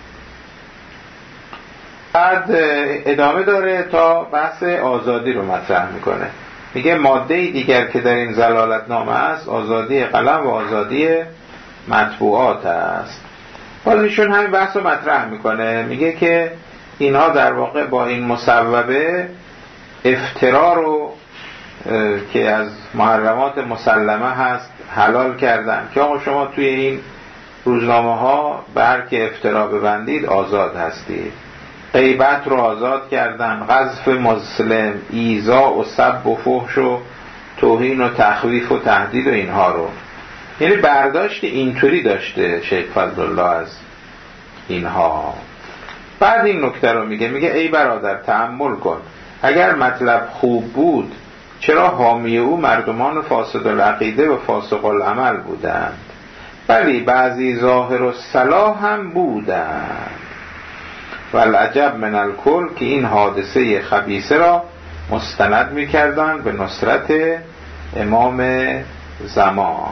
بعد ادامه داره تا بحث آزادی رو مطرح میکنه. میگه ماده دیگر که در این ضلالتنامه است آزادی قلم و آزادی مطبوعات است. باز ایشون همین بحث رو مطرح میکنه، میگه که اینها در واقع با این مصوبه افترا رو که از محرمات مسلمه هست حلال کردن که آقا شما توی این روزنامه ها به هر که افترا ببندید آزاد هستید. غیبت رو آزاد کردن، قذف مسلم، ایذا و سب و فحش و توهین و تخویف و تهدید و اینها رو، یعنی برداشت اینطوری داشته شیخ فضل الله از اینها. بعد این نکته رو میگه ای برادر تأمل کن، اگر مطلب خوب بود چرا حامی او مردمان فاسد العقیده و فاسق العمل بودند، ولی بعضی ظاهر الصلاح هم بودند. والعجب من الکل که این حادثه خبیثه را مستند میکردند به نصرت امام زمان.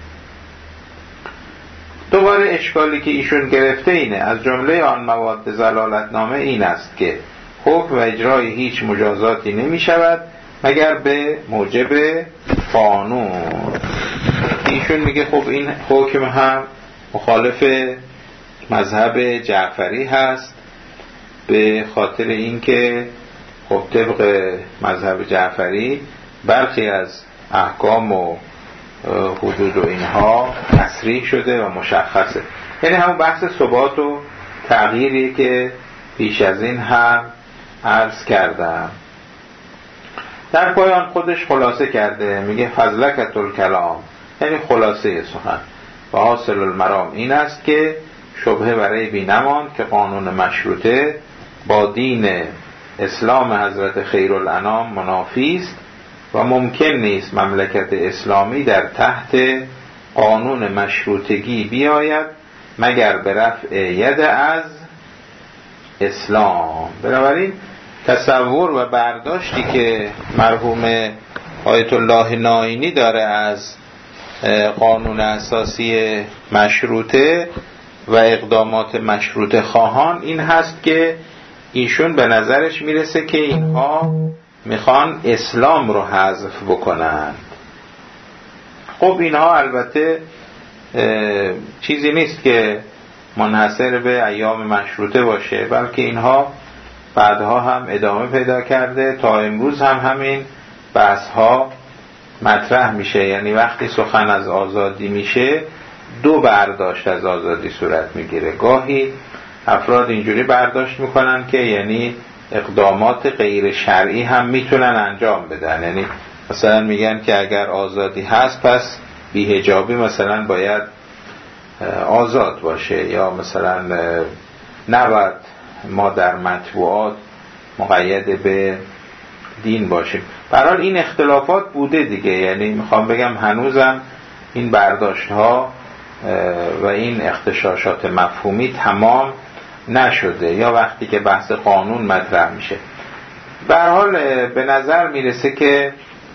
دوباره اشکالی که ایشون گرفته اینه از جمله آن مواد ضلالتنامه این است که حکم و اجرای هیچ مجازاتی نمی شود مگر به موجب قانون. ایشون میگه خب این حکم هم مخالف مذهب جعفری هست، به خاطر اینکه خب طبق مذهب جعفری برخی از احکام و حدود و اینها تصریح شده و مشخصه، یعنی همون بحث ثبات و تغییری که پیش از این هم عرض کردم. در پایان خودش خلاصه کرده، میگه فضلکت الکلام، یعنی خلاصه سخن و حاصل المرام این است که شبهه برای بی نماند که قانون مشروطه با دین اسلام حضرت خیرالانام منافی است و ممکن نیست مملکت اسلامی در تحت قانون مشروطگی بیاید مگر به رفع ید از اسلام. بنابراین تصور و برداشتی که مرحوم آیت الله نائینی داره از قانون اساسی مشروطه و اقدامات مشروطه خواهان این هست که ایشون به نظرش میرسه که اینها میخوان اسلام رو حذف بکنن. خب اینها البته چیزی نیست که منحصر به ایام مشروطه باشه، بلکه اینها بعدها هم ادامه پیدا کرده، تا امروز هم همین بحث ها مطرح میشه، یعنی وقتی سخن از آزادی میشه دو برداشت از آزادی صورت میگیره. گاهی افراد اینجوری برداشت میکنن که یعنی اقدامات غیر شرعی هم میتونن انجام بدن، یعنی مثلا میگن که اگر آزادی هست پس بی‌حجابی مثلا باید آزاد باشه، یا مثلا نباید ما در مطبوعات مقید به دین باشیم. به هر حال این اختلافات بوده دیگه، یعنی میخوام بگم هنوزم این برداشت ها و این اختشاشات مفهومی تمام نشده، یا وقتی که بحث قانون مطرح میشه. به هر حال به نظر میرسه که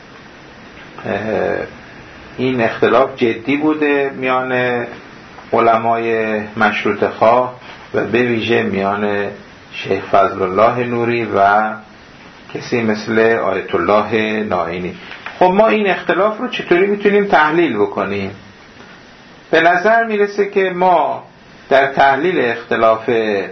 این اختلاف جدی بوده میان علمای مشروطه خواه و به ویژه میان شیخ فضل الله نوری و کسی مثل آیت الله نائینی. خب ما این اختلاف رو چطوری میتونیم تحلیل بکنیم؟ به نظر میرسه که ما در تحلیل اختلاف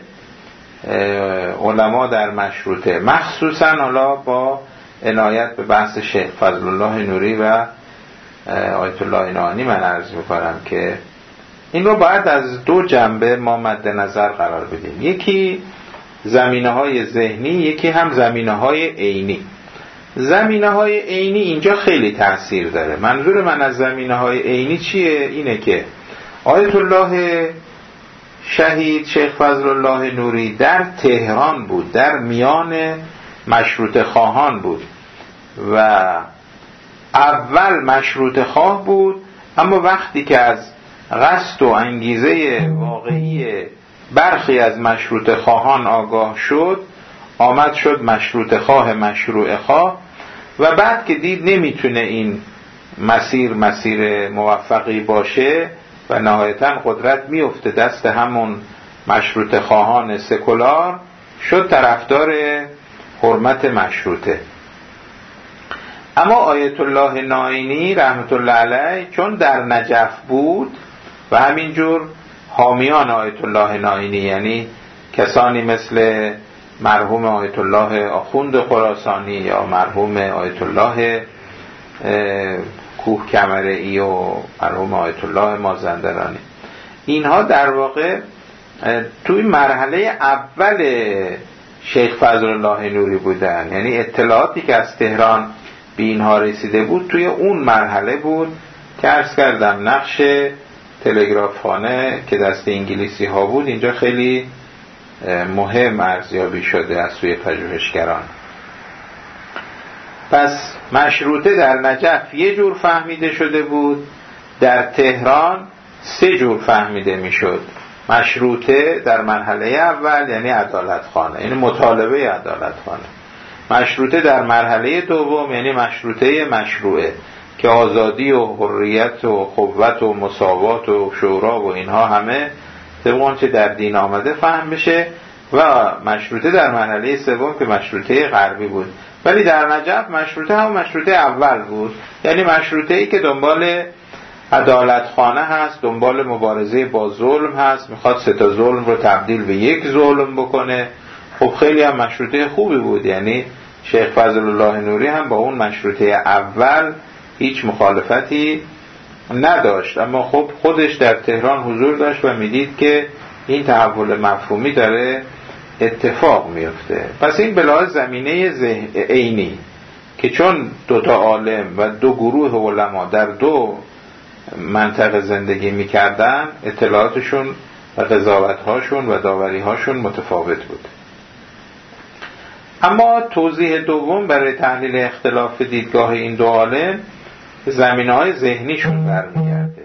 علما در مشروطه، مخصوصا حالا با عنایت به بحث شیخ فضل الله نوری و آیت الله نائینی، من عرض میکنم که این رو باید از دو جنبه ما مد نظر قرار بدیم، یکی زمینه‌های ذهنی، یکی هم زمینه‌های عینی. زمینه‌های عینی اینجا خیلی تأثیر داره. منظور من از زمینه‌های عینی چیه؟ اینه که آیت الله شهید شیخ فضل الله نوری در تهران بود، در میان مشروطه خواهان بود و اول مشروطه خواه بود، اما وقتی که از قصد و انگیزه واقعی برخی از مشروطه خواهان آگاه شد، آمد شد مشروطه خواه مشروع خواه، و بعد که دید نمیتونه این مسیر موفقی باشه و نهایتا قدرت میفته دست همون مشروطه خواهان سکولار، شد طرفدار حرمت مشروطه. اما آیت الله نائینی رحمت الله علیه چون در نجف بود و همینجور حامیان آیت الله نائینی، یعنی کسانی مثل مرحوم آیت الله آخوند خراسانی یا مرحوم آیت الله کوه کمرئی و مرحوم آیت الله مازندرانی، اینها در واقع توی مرحله اول شیخ فضل الله نوری بودن، یعنی اطلاعاتی که از تهران به اینها رسیده بود توی اون مرحله بود که عرض کردم نقش تلگرافخانه که دست انگلیسی ها بود اینجا خیلی مهم ارزیابی شده از سوی پژوهشگران. پس مشروطه در نجف یه جور فهمیده شده بود، در تهران سه جور فهمیده میشد. مشروطه در مرحله اول یعنی عدالتخانه، یعنی مطالبه عدالتخانه. مشروطه در مرحله دوم یعنی مشروطه مشروعه که آزادی و حریت و قوت و مساوات و شورا و اینها همه طبق آنچه در دین آمده فهم بشه، و مشروطه در مرحله سوم که مشروطه غربی بود. ولی در نجف مشروطه هم مشروطه اول بود، یعنی مشروطه ای که دنبال عدالتخانه هست، دنبال مبارزه با ظلم هست، میخواد سه تا ظلم رو تبدیل به یک ظلم بکنه. خب خیلی هم مشروطه خوبی بود، یعنی شیخ فضل الله نوری هم با اون مشروطه اول هیچ مخالفتی نداشت، اما خب خودش در تهران حضور داشت و میدید که این تحول مفهومی داره اتفاق میفته. پس این بلای زمینه عینی که چون دو تا عالم و دو گروه علما در دو منطقه زندگی میکردن، اطلاعاتشون و قضاوت‌هاشون و داوری‌هاشون متفاوت بود. اما توضیح دوم برای تحلیل اختلاف دیدگاه این دو عالم زمینه‌های ذهنیشون برمیگرده.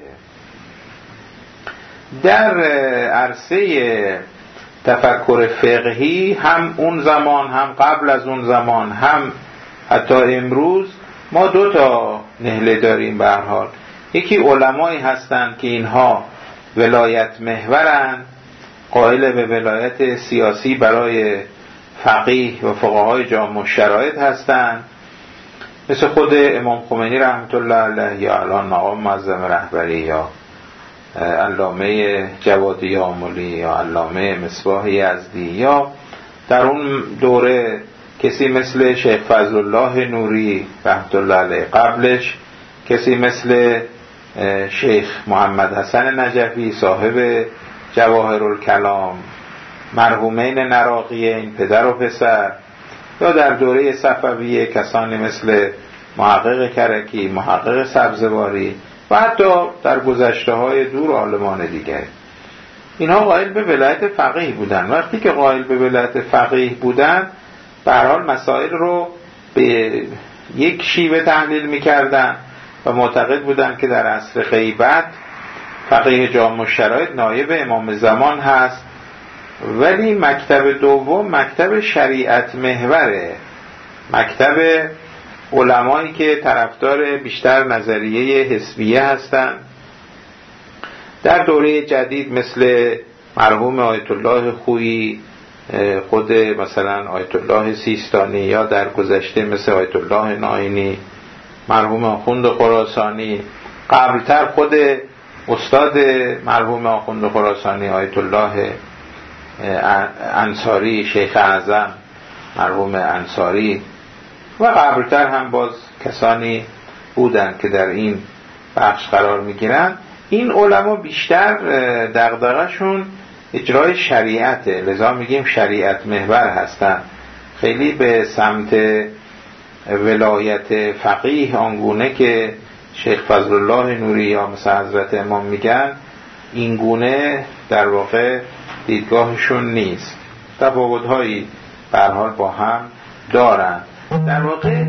در عرصه تفکر فقهی هم اون زمان، هم قبل از اون زمان، هم حتی امروز ما دو تا نهله داریم به هر حال. یکی علمایی هستند که اینها ولایت محورن، قائل به ولایت سیاسی برای فقیه و فقهای جامع الشرایط هستند، مثل خود امام خمینی رحمت الله علیه یا الان مقام معظم رهبری یا علامه جوادی آملی یا علامه مصباح یزدی، یا در اون دوره کسی مثل شیخ فضل الله نوری رحمت الله علیه، قبلش کسی مثل شیخ محمد حسن نجفی صاحب جواهرالکلام، مرحومین نراقیین پدر و پسر، یا در دوره صفویه کسانی مثل محقق کرکی، محقق سبزواری و حتی در گذشته‌های دور عالمان دیگر، اینها قائل به ولایت فقیه بودن. وقتی که قائل به ولایت فقیه بودن، به هر حال مسائل رو به یک شیوه تحلیل می‌کردن و معتقد بودن که در عصر غیبت فقیه جامع الشرایط نایب امام زمان هست، ولی مکتب دوم مکتب شریعت محوره، مکتب علمایی که طرفدار بیشتر نظریه حزبیه هستند. در دوره جدید مثل مرحوم آیت الله خویی، خود مثلا آیت الله سیستانی، یا در گذشته مثل آیت الله ناینی، مرحوم آخوند خراسانی، قبلتر خود استاد مرحوم آخوند خراسانی آیت الله انصاری، شیخ اعظم مرحوم انصاری، و قبلتر هم باز کسانی بودند که در این بخش قرار میگیرند. این علما بیشتر دغدغه‌شون اجرای شریعته، لذا میگیم شریعت محور هستن. خیلی به سمت ولایت فقیه آنگونه که شیخ فضل الله نوری یا مثلا حضرت امام میگن، این گونه در واقع دیدگاهشون نیست. تفاوت‌هایی به هر حال با هم دارن. در واقع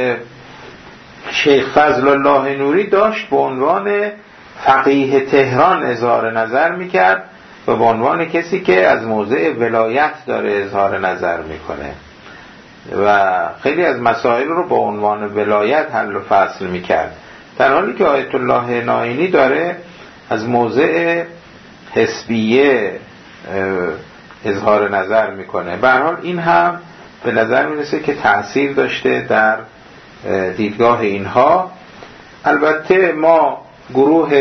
شیخ فضل الله نوری داشت به عنوان فقیه تهران اظهار نظر میکرد و به عنوان کسی که از موضع ولایت داره اظهار نظر میکنه و خیلی از مسائل رو با عنوان ولایت حل و فصل میکرد، در حالی که آیت الله ناینی داره از موضع حزبیه اظهار نظر میکنه. به هر حال این هم به نظر میرسه که تأثیر داشته در دیدگاه اینها. البته ما گروه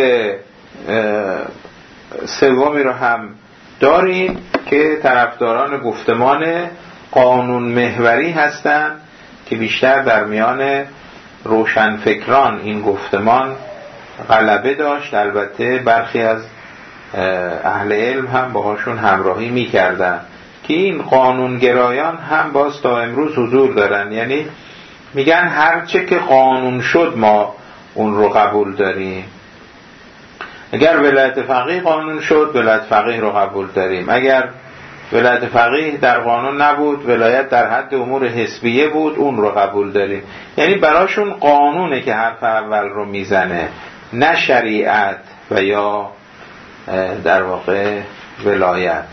سومی رو هم داریم که طرفداران گفتمان قانون محوری هستند که بیشتر در میان روشنفکران این گفتمان غلبه داشت. البته برخی از اهل علم هم باهاشون همراهی میکردن که این قانونگرایان هم باز تا امروز حضور دارن، یعنی میگن هرچه که قانون شد ما اون رو قبول داریم. اگر ولایت فقیه قانون شد، ولایت فقیه رو قبول داریم. اگر ولایت فقیه در قانون نبود، ولایت در حد امور حزبیه بود، اون رو قبول داریم. یعنی براشون قانونه که حرف اول رو میزنه، نه شریعت و یا در واقع ولایت.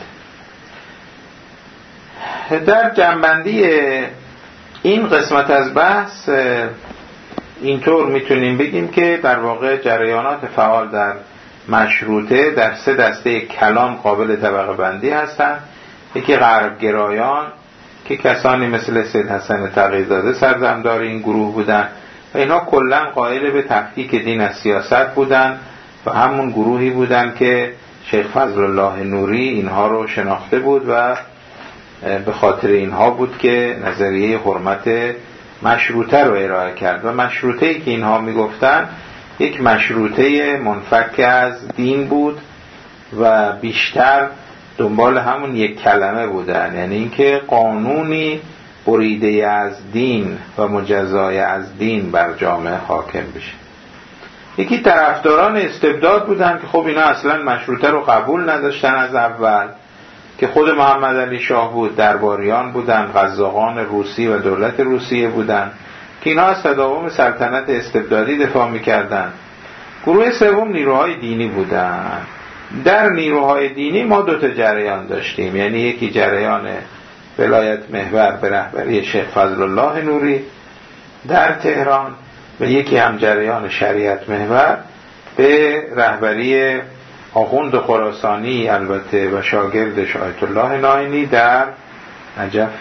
در جنبندی این قسمت از بحث اینطور میتونیم بگیم که در واقع جریانات فعال در مشروطه در 3 دسته کلام قابل طبقه بندی هستند. یکی غرب گرایان که کسانی مثل سید حسن تقی‌زاده سرزمدار این گروه بودند و اینها کلا قائل به تفکیک دین از سیاست بودند و همون گروهی بودند که شیخ فضل الله نوری اینها رو شناخته بود و به خاطر اینها بود که نظریه حرمت مشروطه رو ارائه کرد. و مشروطه‌ای که اینها میگفتن یک مشروطه منفک از دین بود و بیشتر دنبال همون یک کلمه بودن، یعنی اینکه قانونی بریده از دین و مجزای از دین بر جامعه حاکم بشه. یکی طرفداران استبداد بودن که خب اینا اصلا مشروطه رو قبول نداشتن از اول، که خود محمد علی شاه بود، درباریان بودن، قزاقان روسی و دولت روسیه بودن که اینا از تداوم سلطنت استبدادی دفاع میکردن. گروه سوم نیروهای دینی بودن. در نیروهای دینی ما 2 جریان داشتیم، یعنی یکی جریان ولایت محور به رهبری شیخ فضل الله نوری در تهران و یکی هم جریان شریعت محور به رهبری آخوند خراسانی البته و شاگردش آیت الله ناینی در نجف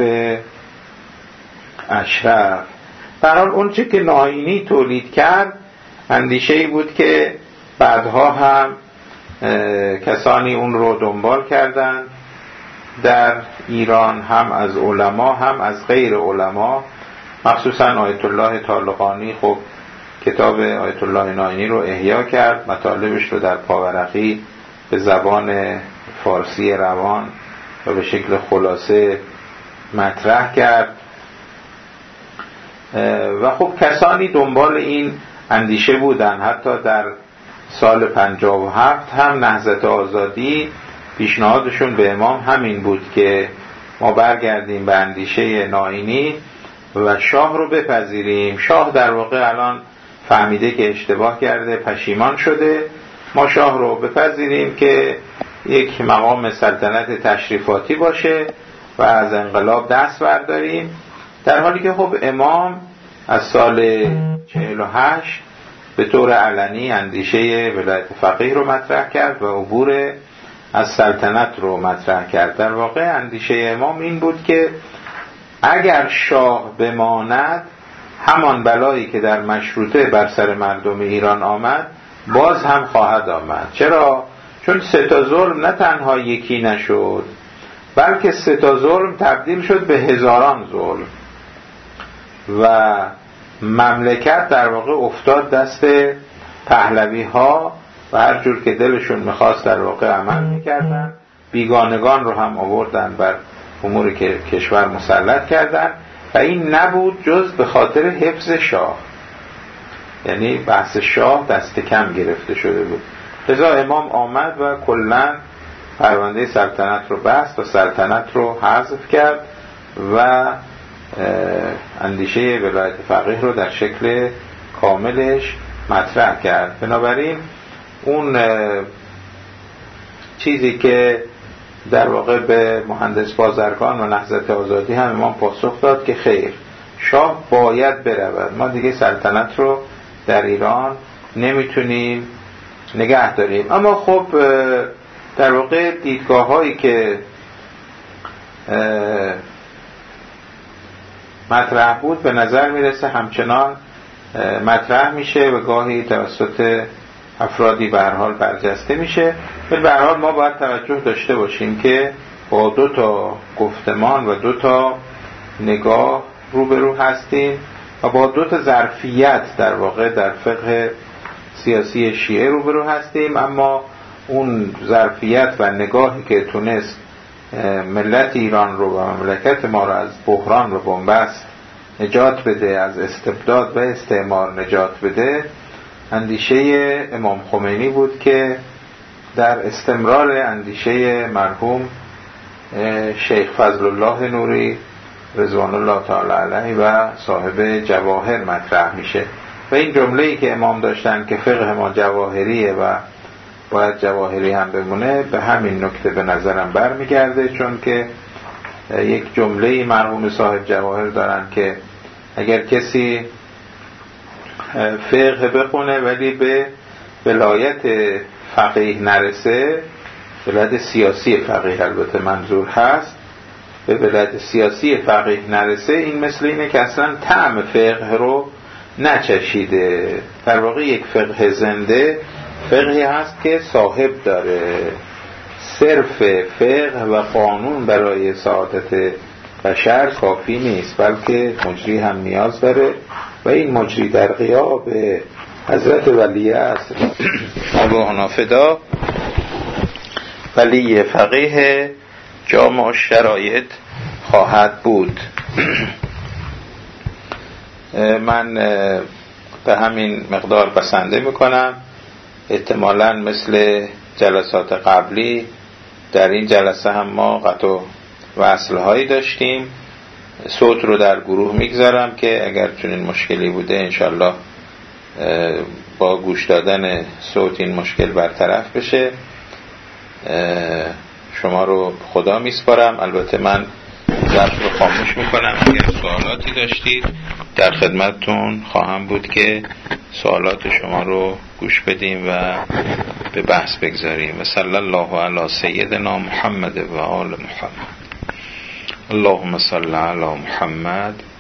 اشرف. برحال اون چه که ناینی تولید کرد اندیشه‌ای بود که بعدها هم کسانی اون رو دنبال کردند در ایران، هم از علما هم از غیر علما، مخصوصا آیت الله طالقانی خب کتاب آیت الله نائینی رو احیا کرد، مطالبش رو در پاورقی به زبان فارسی روان و به شکل خلاصه مطرح کرد. و خب کسانی دنبال این اندیشه بودن. حتی در سال 57 هم نهضت آزادی پیشنهادشون به امام همین بود که ما برگردیم به اندیشه نائینی و شاه رو بپذیریم. شاه در واقع الان فهمیده که اشتباه کرده، پشیمان شده، ما شاه رو بپذیریم که یک مقام سلطنت تشریفاتی باشه و از انقلاب دست برداریم. در حالی که خب امام از سال 48 به طور علنی اندیشه ولایت فقیه رو مطرح کرد و عبور از سلطنت رو مطرح کرد. در واقع اندیشه امام این بود که اگر شاه بماند، همان بلایی که در مشروطه بر سر مردم ایران آمد باز هم خواهد آمد. چرا؟ چون 3 ظلم نه تنها یکی نشد، بلکه 3 ظلم تبدیل شد به هزاران ظلم و مملکت در واقع افتاد دست پهلوی ها و هر جور که دلشون میخواست در واقع عمل میکردن. بیگانگان رو هم آوردن بر امور که کشور مسلط کردن و این نبود جز به خاطر حفظ شاه. یعنی بحث شاه دست کم گرفته شده بود. لذا امام آمد و کلاً پرونده سلطنت رو بست و سلطنت رو حذف کرد و اندیشه ولایت فقیه رو در شکل کاملش مطرح کرد. بنابراین اون چیزی که در واقع به مهندس بازرگان و نهضت آزادی هم امام پاسخ داد که خیر، شاه باید برود، ما دیگه سلطنت رو در ایران نمیتونیم نگه داریم. اما خب در واقع دیدگاه هایی که مطرح بود به نظر میرسه همچنان مطرح میشه و گاهی توسط افرادی به هر حال برجسته میشه. ولی به هر حال ما باید توجه داشته باشیم که با 2 گفتمان و 2 نگاه روبرو هستیم و با 2 ظرفیت در واقع در فقه سیاسی شیعه روبرو هستیم. اما اون ظرفیت و نگاهی که تونست ملت ایران رو و مملکت ما رو از بحران و بنبست نجات بده، از استبداد و استعمار نجات بده، اندیشه امام خمینی بود که در استمرار اندیشه مرحوم شیخ فضل الله نوری رضوان الله تعالی علیه و صاحب جواهر مطرح میشه. و این جمله‌ای که امام داشتن که فقه ما جواهریه و باید جواهری هم بمونه، به همین نکته به نظرم برمیگرده. چون که یک جمله‌ای مرحوم صاحب جواهر دارن که اگر کسی فقه بخونه ولی به ولایت فقیه نرسه، ولایت سیاسی فقیه البته منظور هست، به ولایت سیاسی فقیه نرسه، این مثل اینه که اصلا طعم فقه رو نچشیده. در واقع یک فقه زنده فقهی هست که صاحب داره. صرف فقه و قانون برای سعادت بشر کافی نیست، بلکه مجری هم نیاز داره و این مجری در غیاب حضرت ولی عصر ابونا فدا ولی فقیه جامع شرایط خواهد بود. من به همین مقدار بسنده میکنم. احتمالاً مثل جلسات قبلی در این جلسه هم ما قطع و وصل‌هایی داشتیم. صوت رو در گروه میگذارم که اگر چنین مشکلی بوده انشالله با گوش دادن صوت این مشکل برطرف بشه. شما رو خدا میسپارم. البته من ضبط رو خاموش میکنم. اگر سوالاتی داشتید در خدمتتون خواهم بود که سوالات شما رو گوش بدیم و به بحث بگذاریم. و صلی الله علی سیدنا محمد و آل محمد. اللهم صل علی محمد